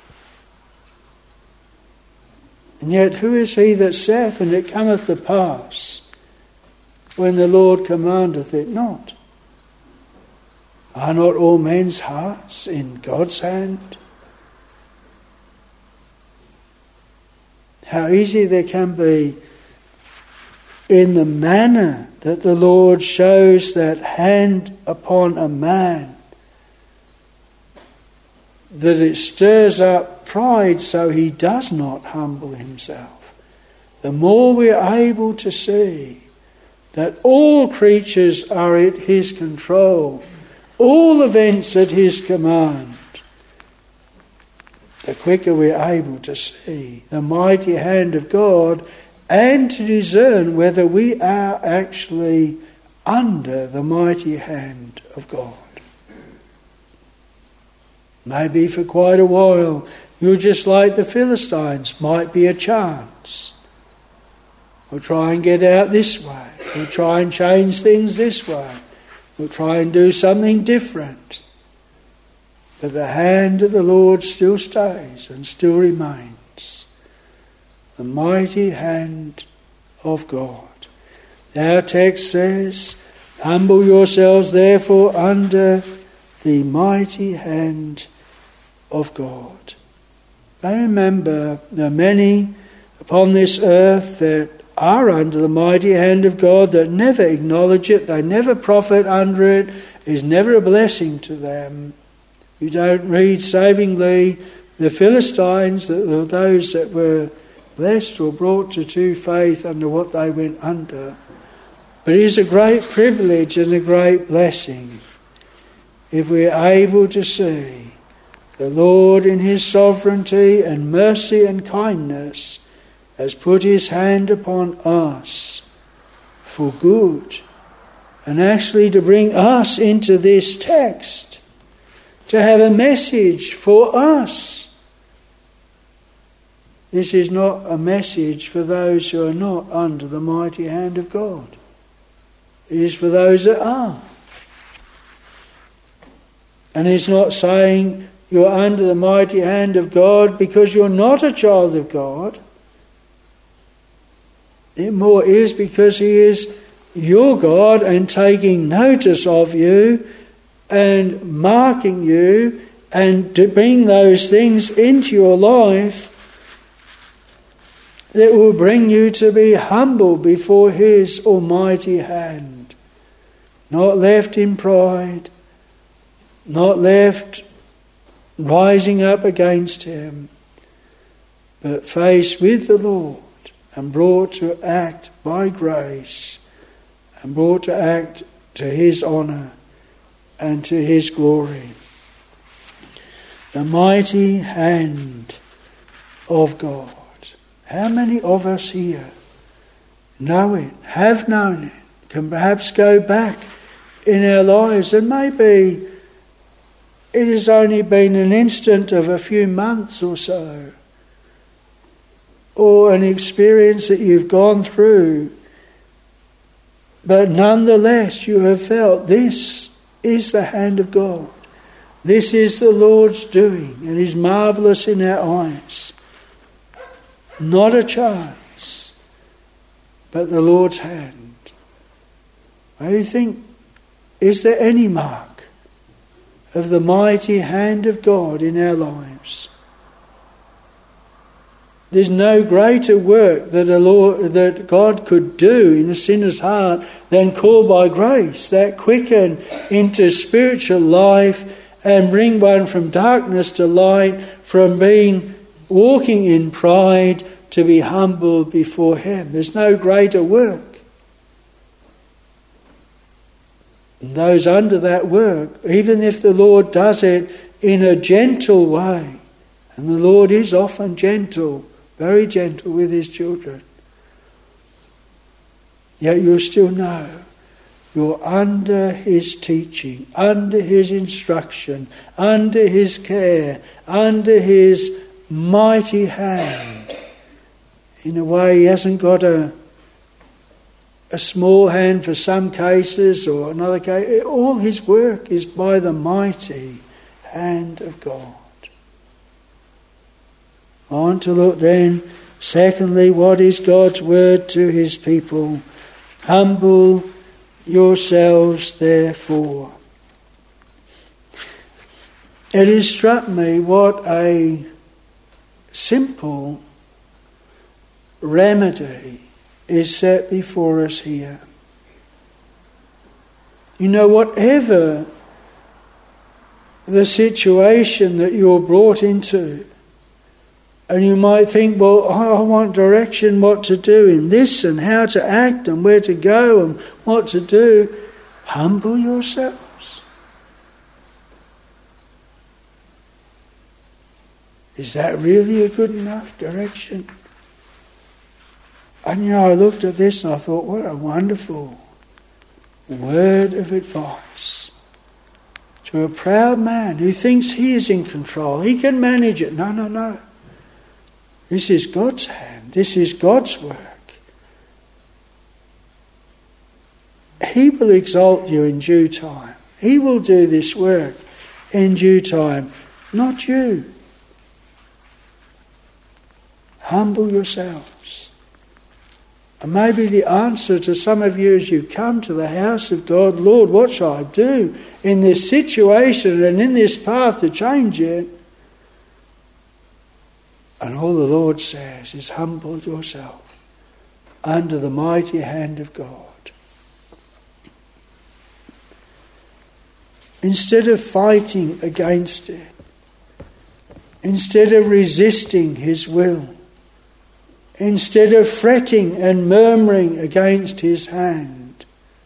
And yet who is he that saith, and it cometh to pass, when the Lord commandeth it not? Are not all men's hearts in God's hand? How easy there can be in the manner that the Lord shows that hand upon a man, that it stirs up pride so he does not humble himself. The more we're able to see that all creatures are at his control, all events at his command, the quicker we're able to see the mighty hand of God and to discern whether we are actually under the mighty hand of God. Maybe for quite a while you're just like the Philistines. Might be a chance. We'll try and get out this way. We'll try and change things this way. We'll try and do something different. But the hand of the Lord still stays and still remains. The mighty hand of God. Our text says, humble yourselves therefore under the mighty hand of God. I remember there are many upon this earth that are under the mighty hand of God that never acknowledge it, they never profit under it, it is never a blessing to them. You don't read savingly the Philistines, those that were blessed or brought to true faith under what they went under. But it is a great privilege and a great blessing if we are able to see the Lord in his sovereignty and mercy and kindness has put his hand upon us for good, and actually to bring us into this text, to have a message for us. This is not a message for those who are not under the mighty hand of God. It is for those that are. And he's not saying you're under the mighty hand of God because you're not a child of God. It more is because he is your God and taking notice of you and marking you and to bring those things into your life that will bring you to be humble before his almighty hand. Not left in pride, not left rising up against him, but faced with the Lord and brought to act by grace and brought to act to his honour and to his glory. The mighty hand of God. How many of us here know it, have known it, can perhaps go back in our lives, and maybe it has only been an instant of a few months or so, or an experience that you've gone through, but nonetheless you have felt this is the hand of God. This is the Lord's doing, and is marvellous in our eyes. Not a chance, but the Lord's hand. I think, is there any mark of the mighty hand of God in our lives? There's no greater work that, a Lord, that God could do in a sinner's heart than call by grace, that quicken into spiritual life and bring one from darkness to light, from being walking in pride to be humble before him. There's no greater work. And those under that work, even if the Lord does it in a gentle way, and the Lord is often gentle, very gentle with his children, yet you'll still know you're under his teaching, under his instruction, under his care, under his mighty hand. In a way, he hasn't got a, a small hand for some cases or another case. All his work is by the mighty hand of God. I want to look then, secondly, what is God's word to his people? Humble yourselves, therefore. It has struck me what a simple remedy is set before us here. You know, whatever the situation that you're brought into, and you might think, well, I want direction what to do in this and how to act and where to go and what to do. Humble yourselves. Is that really a good enough direction? And you know, I looked at this and I thought, what a wonderful word of advice to a proud man who thinks he is in control. He can manage it. No, no, no. This is God's hand. This is God's work. He will exalt you in due time. He will do this work in due time, not you. Humble yourselves. And maybe the answer to some of you as you come to the house of God, Lord, what shall I do in this situation and in this path to change it? And all the Lord says is humble yourself under the mighty hand of God. Instead of fighting against it, instead of resisting his will, instead of fretting and murmuring against his hand,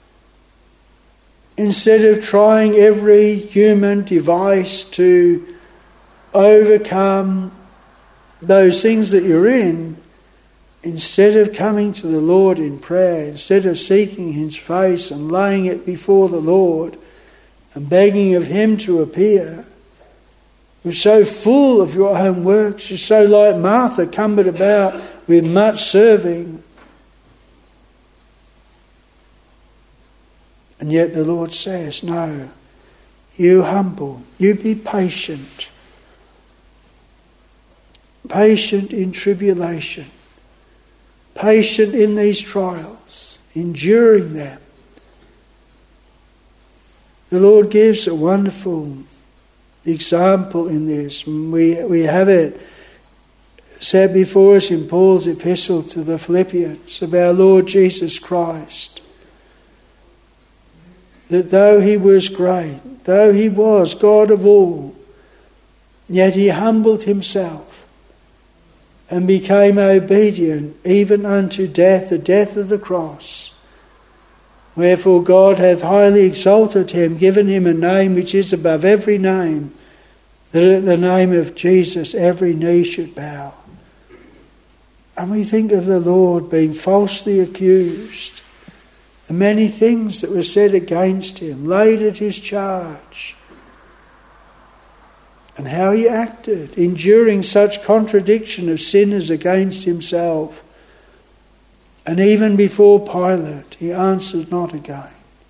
instead of trying every human device to overcome those things that you're in, instead of coming to the Lord in prayer, instead of seeking his face and laying it before the Lord and begging of him to appear, you're so full of your own works, you're so like Martha, cumbered about with much serving. And yet the Lord says, no, you humble, you be patient, patient in tribulation, patient in these trials, enduring them. The Lord gives a wonderful example in this. We, we have it set before us in Paul's epistle to the Philippians of our Lord Jesus Christ. That though he was great, though he was God of all, yet he humbled himself and became obedient even unto death, the death of the cross. Wherefore God hath highly exalted him, given him a name which is above every name, that at the name of Jesus every knee should bow. And we think of the Lord being falsely accused, the many things that were said against him, laid at his charge, and how he acted, enduring such contradiction of sinners against himself. And even before Pilate, he answered not again.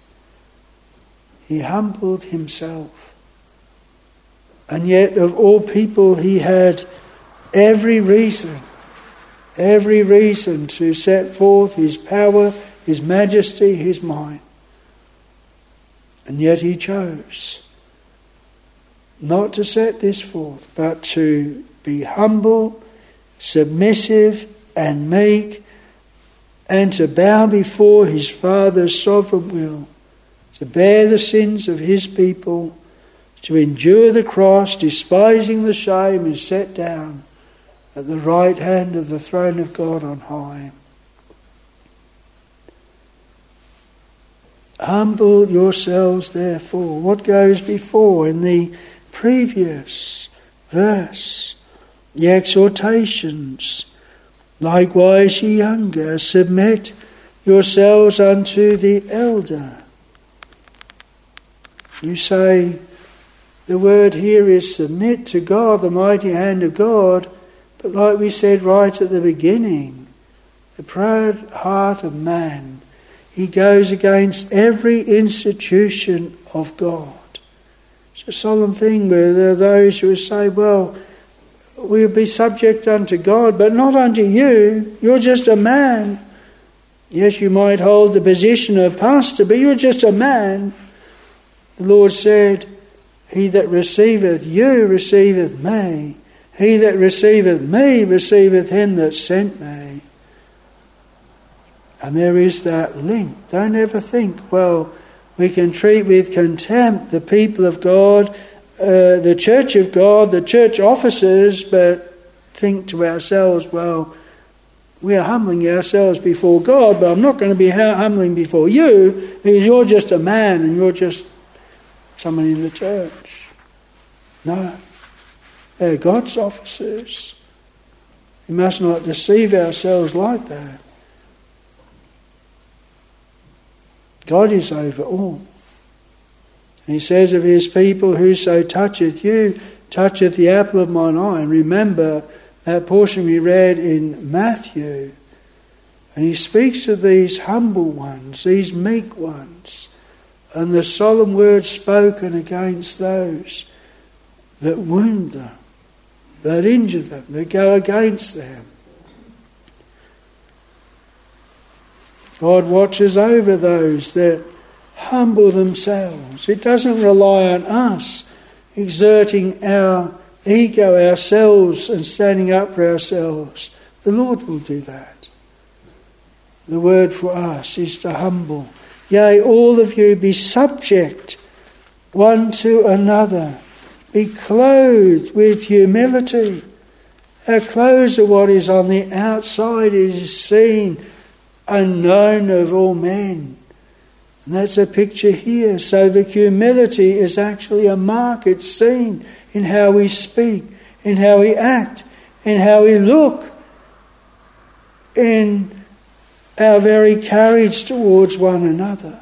He humbled himself. And yet of all people he had every reason, every reason to set forth his power, his majesty, his might. And yet he chose not to set this forth, but to be humble, submissive and meek, and to bow before his Father's sovereign will, to bear the sins of his people, to endure the cross, despising the shame, is set down at the right hand of the throne of God on high. Humble yourselves, therefore. What goes before in the previous verse? The exhortations. Likewise, ye younger, submit yourselves unto the elder. You say, the word here is submit to God, the mighty hand of God. But like we said right at the beginning, the proud heart of man, he goes against every institution of God. It's a solemn thing where there are those who say, well, we'll be subject unto God, but not unto you. You're just a man. Yes, you might hold the position of pastor, but you're just a man. The Lord said, he that receiveth you receiveth me. He that receiveth me receiveth him that sent me. And there is that link. Don't ever think, well, we can treat with contempt the people of God, uh, the church of God, the church officers, but think to ourselves, well, we are humbling ourselves before God, but I'm not going to be humbling before you because you're just a man and you're just someone in the church. No. They're God's officers. We must not deceive ourselves like that. God is over all. And he says of his people, whoso toucheth you, toucheth the apple of mine eye. And remember that portion we read in Matthew. And he speaks of these humble ones, these meek ones, and the solemn words spoken against those that wound them, that injure them, that go against them. God watches over those that humble themselves. It doesn't rely on us exerting our ego, ourselves, and standing up for ourselves. The Lord will do that. The word for us is to humble. Yea, all of you be subject one to another. Be clothed with humility. Our clothes are what is on the outside. It is seen, unknown of all men. And that's a picture here. So the humility is actually a mark. It's seen in how we speak, in how we act, in how we look, in our very carriage towards one another.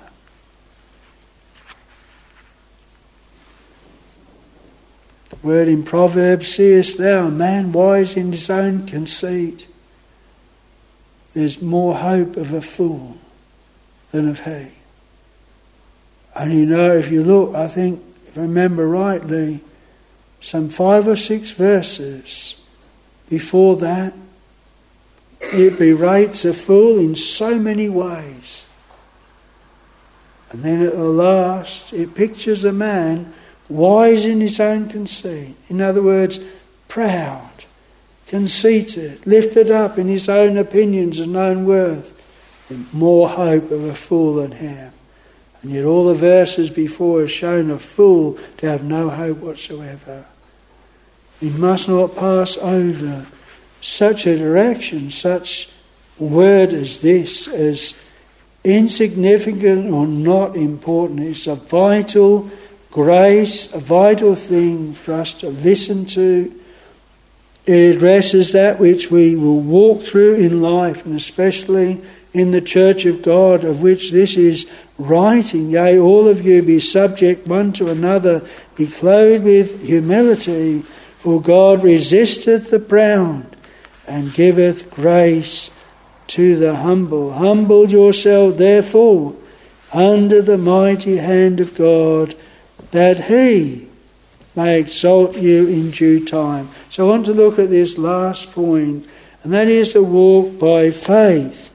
The word in Proverbs, seest thou a man wise in his own conceit? There's more hope of a fool than of he. And you know, if you look, I think, if I remember rightly, some five or six verses before that, it berates a fool in so many ways. And then at the last, it pictures a man wise in his own conceit. In other words, proud, conceited, lifted up in his own opinions and own worth. More hope of a fool than Ham. And yet all the verses before have shown a fool to have no hope whatsoever. We must not pass over such a direction, such word as this, as insignificant or not important. It's a vital grace, a vital thing for us to listen to. It addresses that which we will walk through in life, and especially in the church of God, of which this is writing. Yea, all of you be subject one to another, be clothed with humility, for God resisteth the proud, and giveth grace to the humble. Humble yourself, therefore, under the mighty hand of God, that He may exalt you in due time. So I want to look at this last point, and that is the walk by faith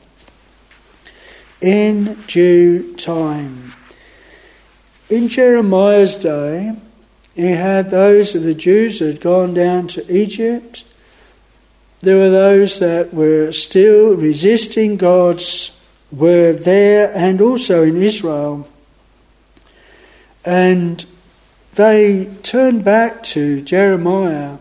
in due time. In Jeremiah's day, he had those of the Jews that had gone down to Egypt. There were those that were still resisting God's word there and also in Israel. And they turned back to Jeremiah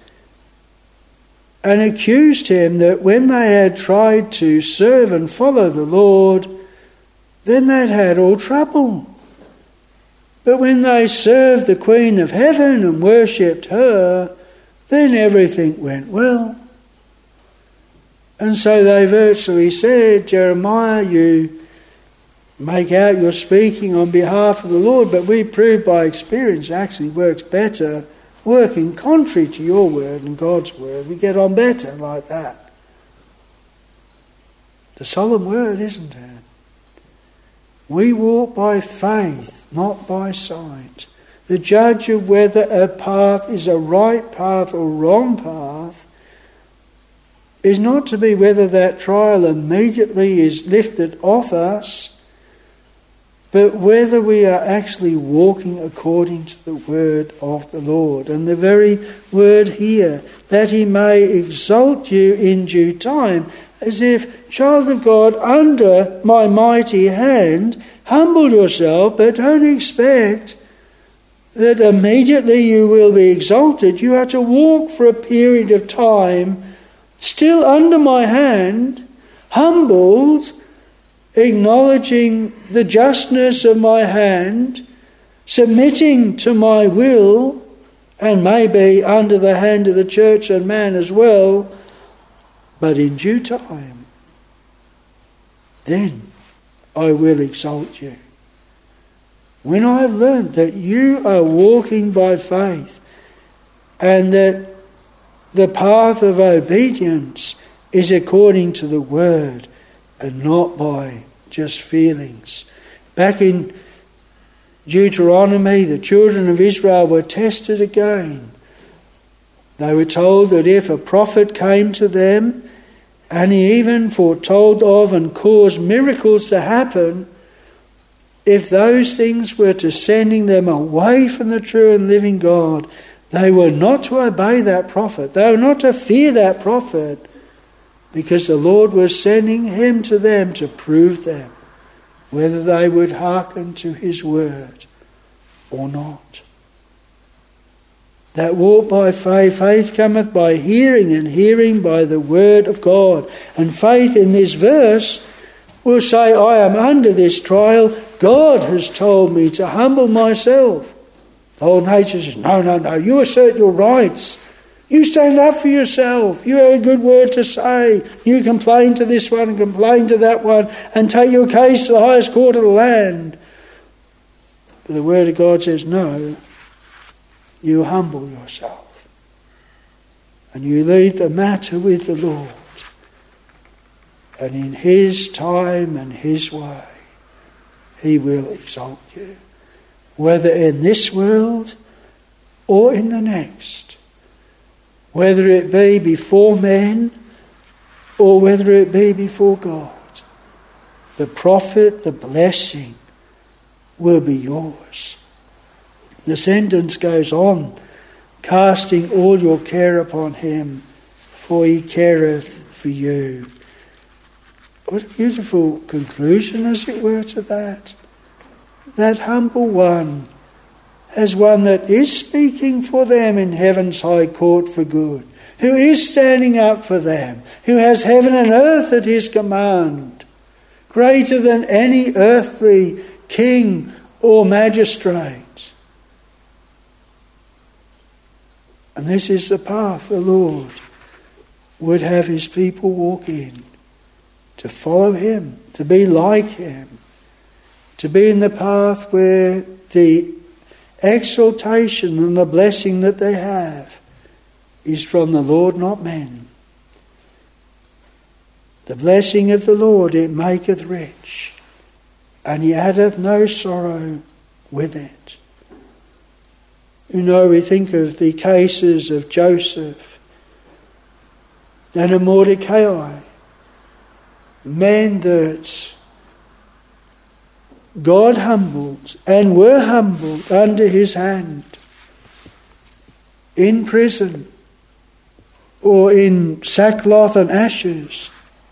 and accused him that when they had tried to serve and follow the Lord, then they'd had all trouble. But when they served the Queen of Heaven and worshipped her, then everything went well. And so they virtually said, Jeremiah, you make out you're speaking on behalf of the Lord, but we prove by experience it actually works better working contrary to your word and God's word. We get on better like that. The solemn word, isn't it? We walk by faith, not by sight. The judge of whether a path is a right path or wrong path is not to be whether that trial immediately is lifted off us, but whether we are actually walking according to the word of the Lord. And the very word here, that He may exalt you in due time, as if, child of God, under my mighty hand, humble yourself, but don't expect that immediately you will be exalted. You are to walk for a period of time, still under my hand, humbled, acknowledging the justness of my hand, submitting to my will, and maybe under the hand of the church and man as well, but in due time, then I will exalt you. When I have learned that you are walking by faith and that the path of obedience is according to the word and not by just feelings. Back in Deuteronomy, the children of Israel were tested again. They were told that if a prophet came to them and he even foretold of and caused miracles to happen, if those things were to sending them away from the true and living God, they were not to obey that prophet. They were not to fear that prophet, because the Lord was sending him to them to prove them whether they would hearken to his word or not. That walk by faith, faith cometh by hearing, and hearing by the word of God. And faith in this verse will say, I am under this trial. God has told me to humble myself. The old nature says, no, no, no, you assert your rights. You stand up for yourself. You have a good word to say. You complain to this one and complain to that one and take your case to the highest court of the land. But the word of God says, no, you humble yourself and you leave the matter with the Lord. And in his time and his way, he will exalt you, whether in this world or in the next. whether it be before men or whether it be before God. The profit, the blessing will be yours. The sentence goes on, casting all your care upon him, for he careth for you. What a beautiful conclusion, as it were, to that. That humble one as one that is speaking for them in heaven's high court for good, who is standing up for them, who has heaven and earth at his command, greater than any earthly king or magistrate. And this is the path the Lord would have his people walk in, to follow him, to be like him, to be in the path where the exaltation and the blessing that they have is from the Lord, not men. The blessing of the Lord, it maketh rich, and he addeth no sorrow with it. You know, we think of the cases of Joseph and of Mordecai, men that God humbled and were humbled under his hand, in prison or in sackcloth and ashes.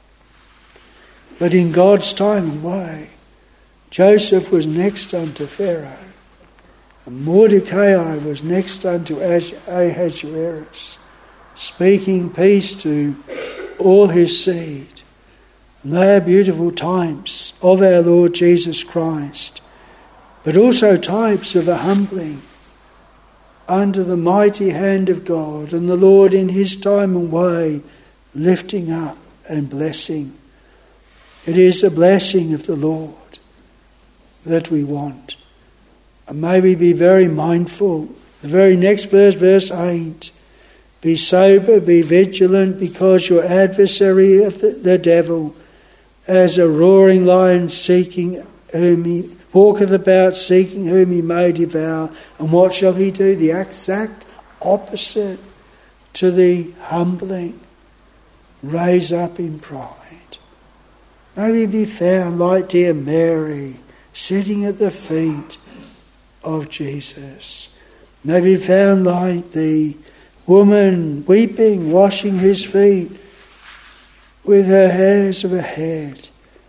But in God's time and way, Joseph was next unto Pharaoh, and Mordecai was next unto Ahasuerus, speaking peace to all his seed. And they are beautiful types of our Lord Jesus Christ, but also types of a humbling under the mighty hand of God, and the Lord in his time and way lifting up and blessing. It is the blessing of the Lord that we want. And may we be very mindful. The very next verse, verse eight, be sober, be vigilant, because your adversary of the, the devil, as a roaring lion seeking whom he walketh about, seeking whom he may devour. And what shall he do? The exact opposite to the humbling. Raise up in pride. May we be found like dear Mary, sitting at the feet of Jesus. May we be found like the woman weeping, washing his feet with her hairs of her head,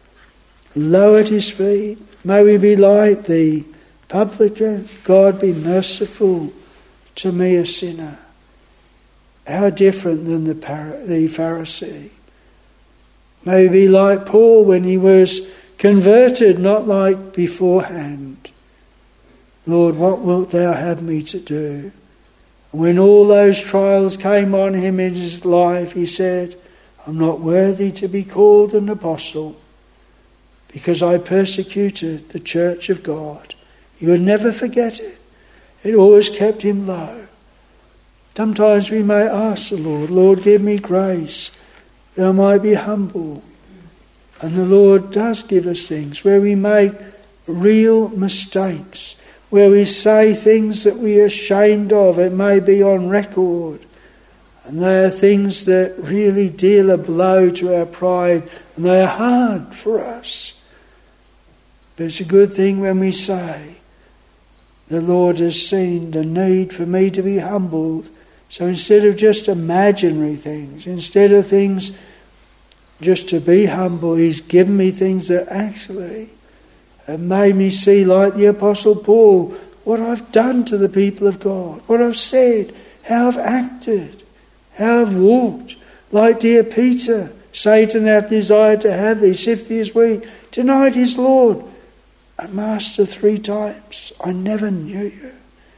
low at his feet. May we be like the publican. God, be merciful to me, a sinner. How different than the Pharisee. May we be like Paul when he was converted, not like beforehand. Lord, what wilt thou have me to do? And when all those trials came on him in his life, he said, I'm not worthy to be called an apostle because I persecuted the church of God. He would never forget it. It always kept him low. Sometimes we may ask the Lord, Lord, give me grace that I might be humble. And the Lord does give us things where we make real mistakes, where we say things that we are ashamed of. It may be on record. And they are things that really deal a blow to our pride, and they are hard for us. But it's a good thing when we say, the Lord has seen the need for me to be humbled. So instead of just imaginary things, instead of things just to be humble, he's given me things that actually have made me see, like the Apostle Paul, what I've done to the people of God, what I've said, how I've acted, how I've walked. Like dear Peter, Satan hath desired to have thee, sift thee as wheat, denied his Lord and Master three times. I never knew you.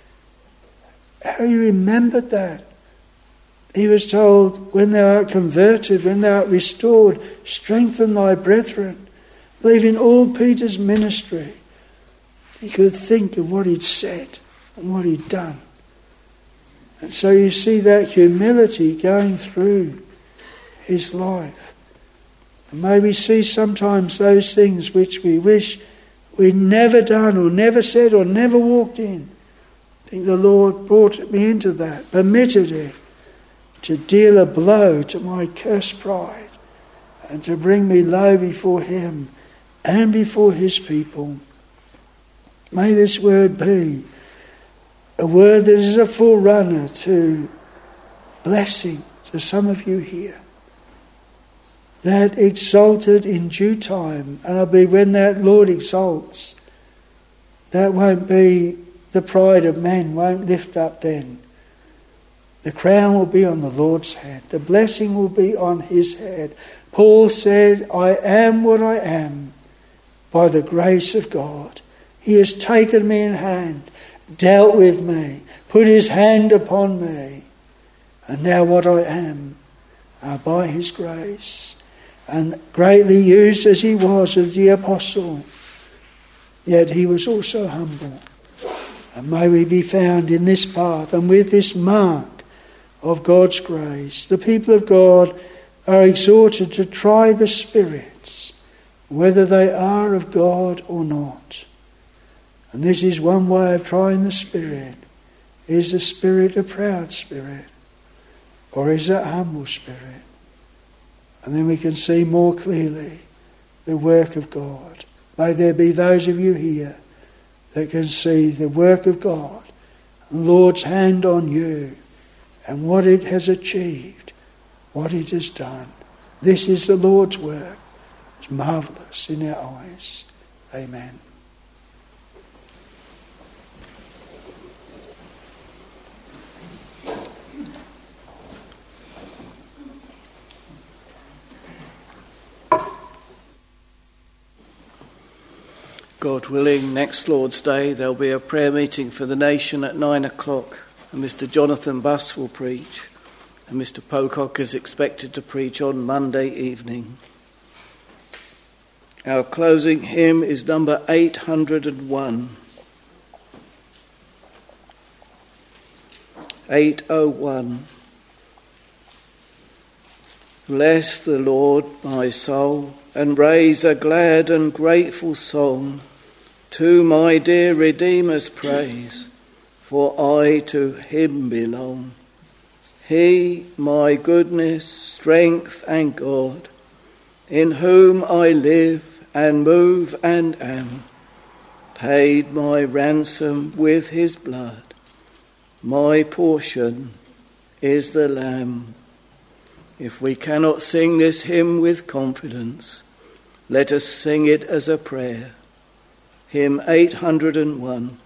How he remembered that. He was told, when thou art converted, when thou art restored, strengthen thy brethren. Leaving all Peter's ministry, he could think of what he'd said and what he'd done. And so you see that humility going through his life. And may we see sometimes those things which we wish we'd never done or never said or never walked in. I think the Lord brought me into that, permitted it, to deal a blow to my cursed pride and to bring me low before him and before his people. May this word be a word that is a forerunner to blessing to some of you here. That exalted in due time, and I believe when that Lord exalts, that won't be the pride of men, won't lift up then. The crown will be on the Lord's head. The blessing will be on his head. Paul said, I am what I am by the grace of God. He has taken me in hand, dealt with me, put his hand upon me. And now what I am are by his grace. And greatly used as he was as the apostle, yet he was also humble. And may we be found in this path and with this mark of God's grace. The people of God are exhorted to try the spirits, whether they are of God or not. And this is one way of trying the spirit. Is the spirit a proud spirit? Or is it a humble spirit? And then we can see more clearly the work of God. May there be those of you here that can see the work of God, the Lord's hand on you, and what it has achieved, what it has done. This is the Lord's work. It's marvellous in our eyes. Amen. God willing, next Lord's Day there'll be a prayer meeting for the nation at nine o'clock, and Mister Jonathan Buss will preach, and Mister Pocock is expected to preach on Monday evening. Our closing hymn is number eight hundred and one. eight oh one. Bless the Lord, my soul, and raise a glad and grateful song to my dear Redeemer's praise, for I to him belong. He, my goodness, strength and God, in whom I live and move and am, paid my ransom with his blood. My portion is the Lamb. If we cannot sing this hymn with confidence, let us sing it as a prayer. Hymn eight hundred and one.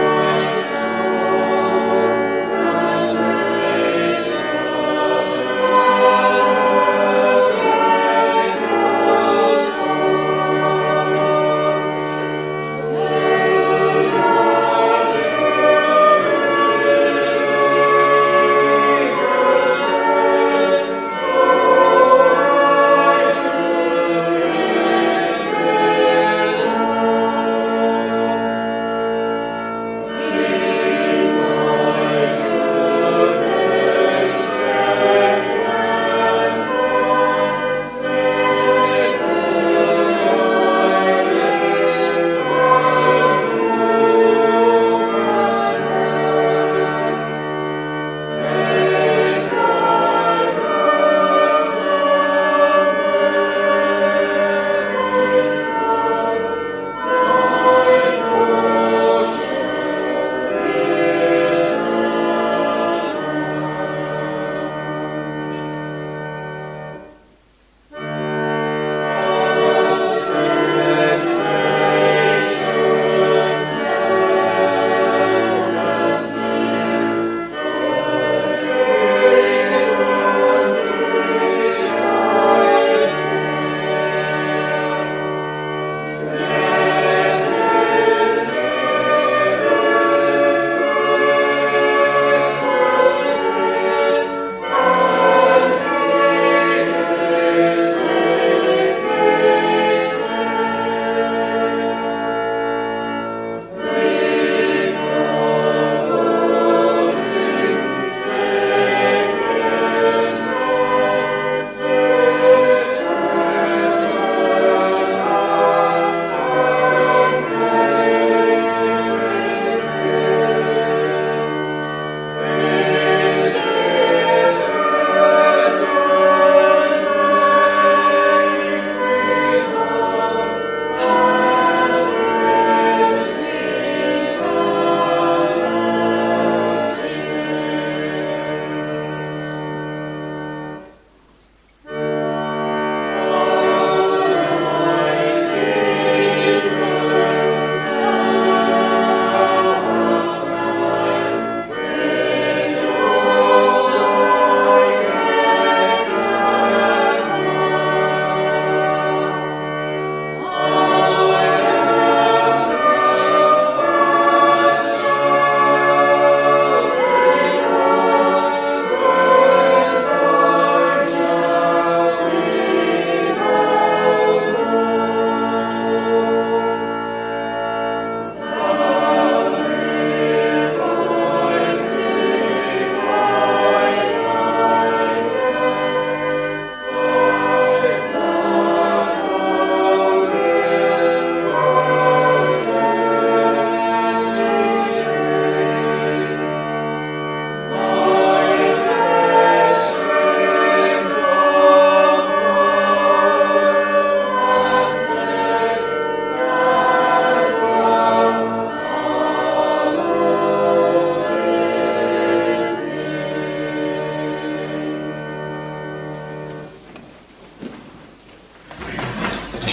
Lord.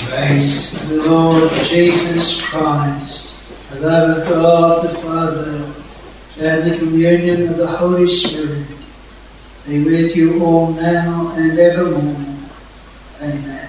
Praise the Lord Jesus Christ, the love of God the Father, and the communion of the Holy Spirit be with you all now and evermore. Amen.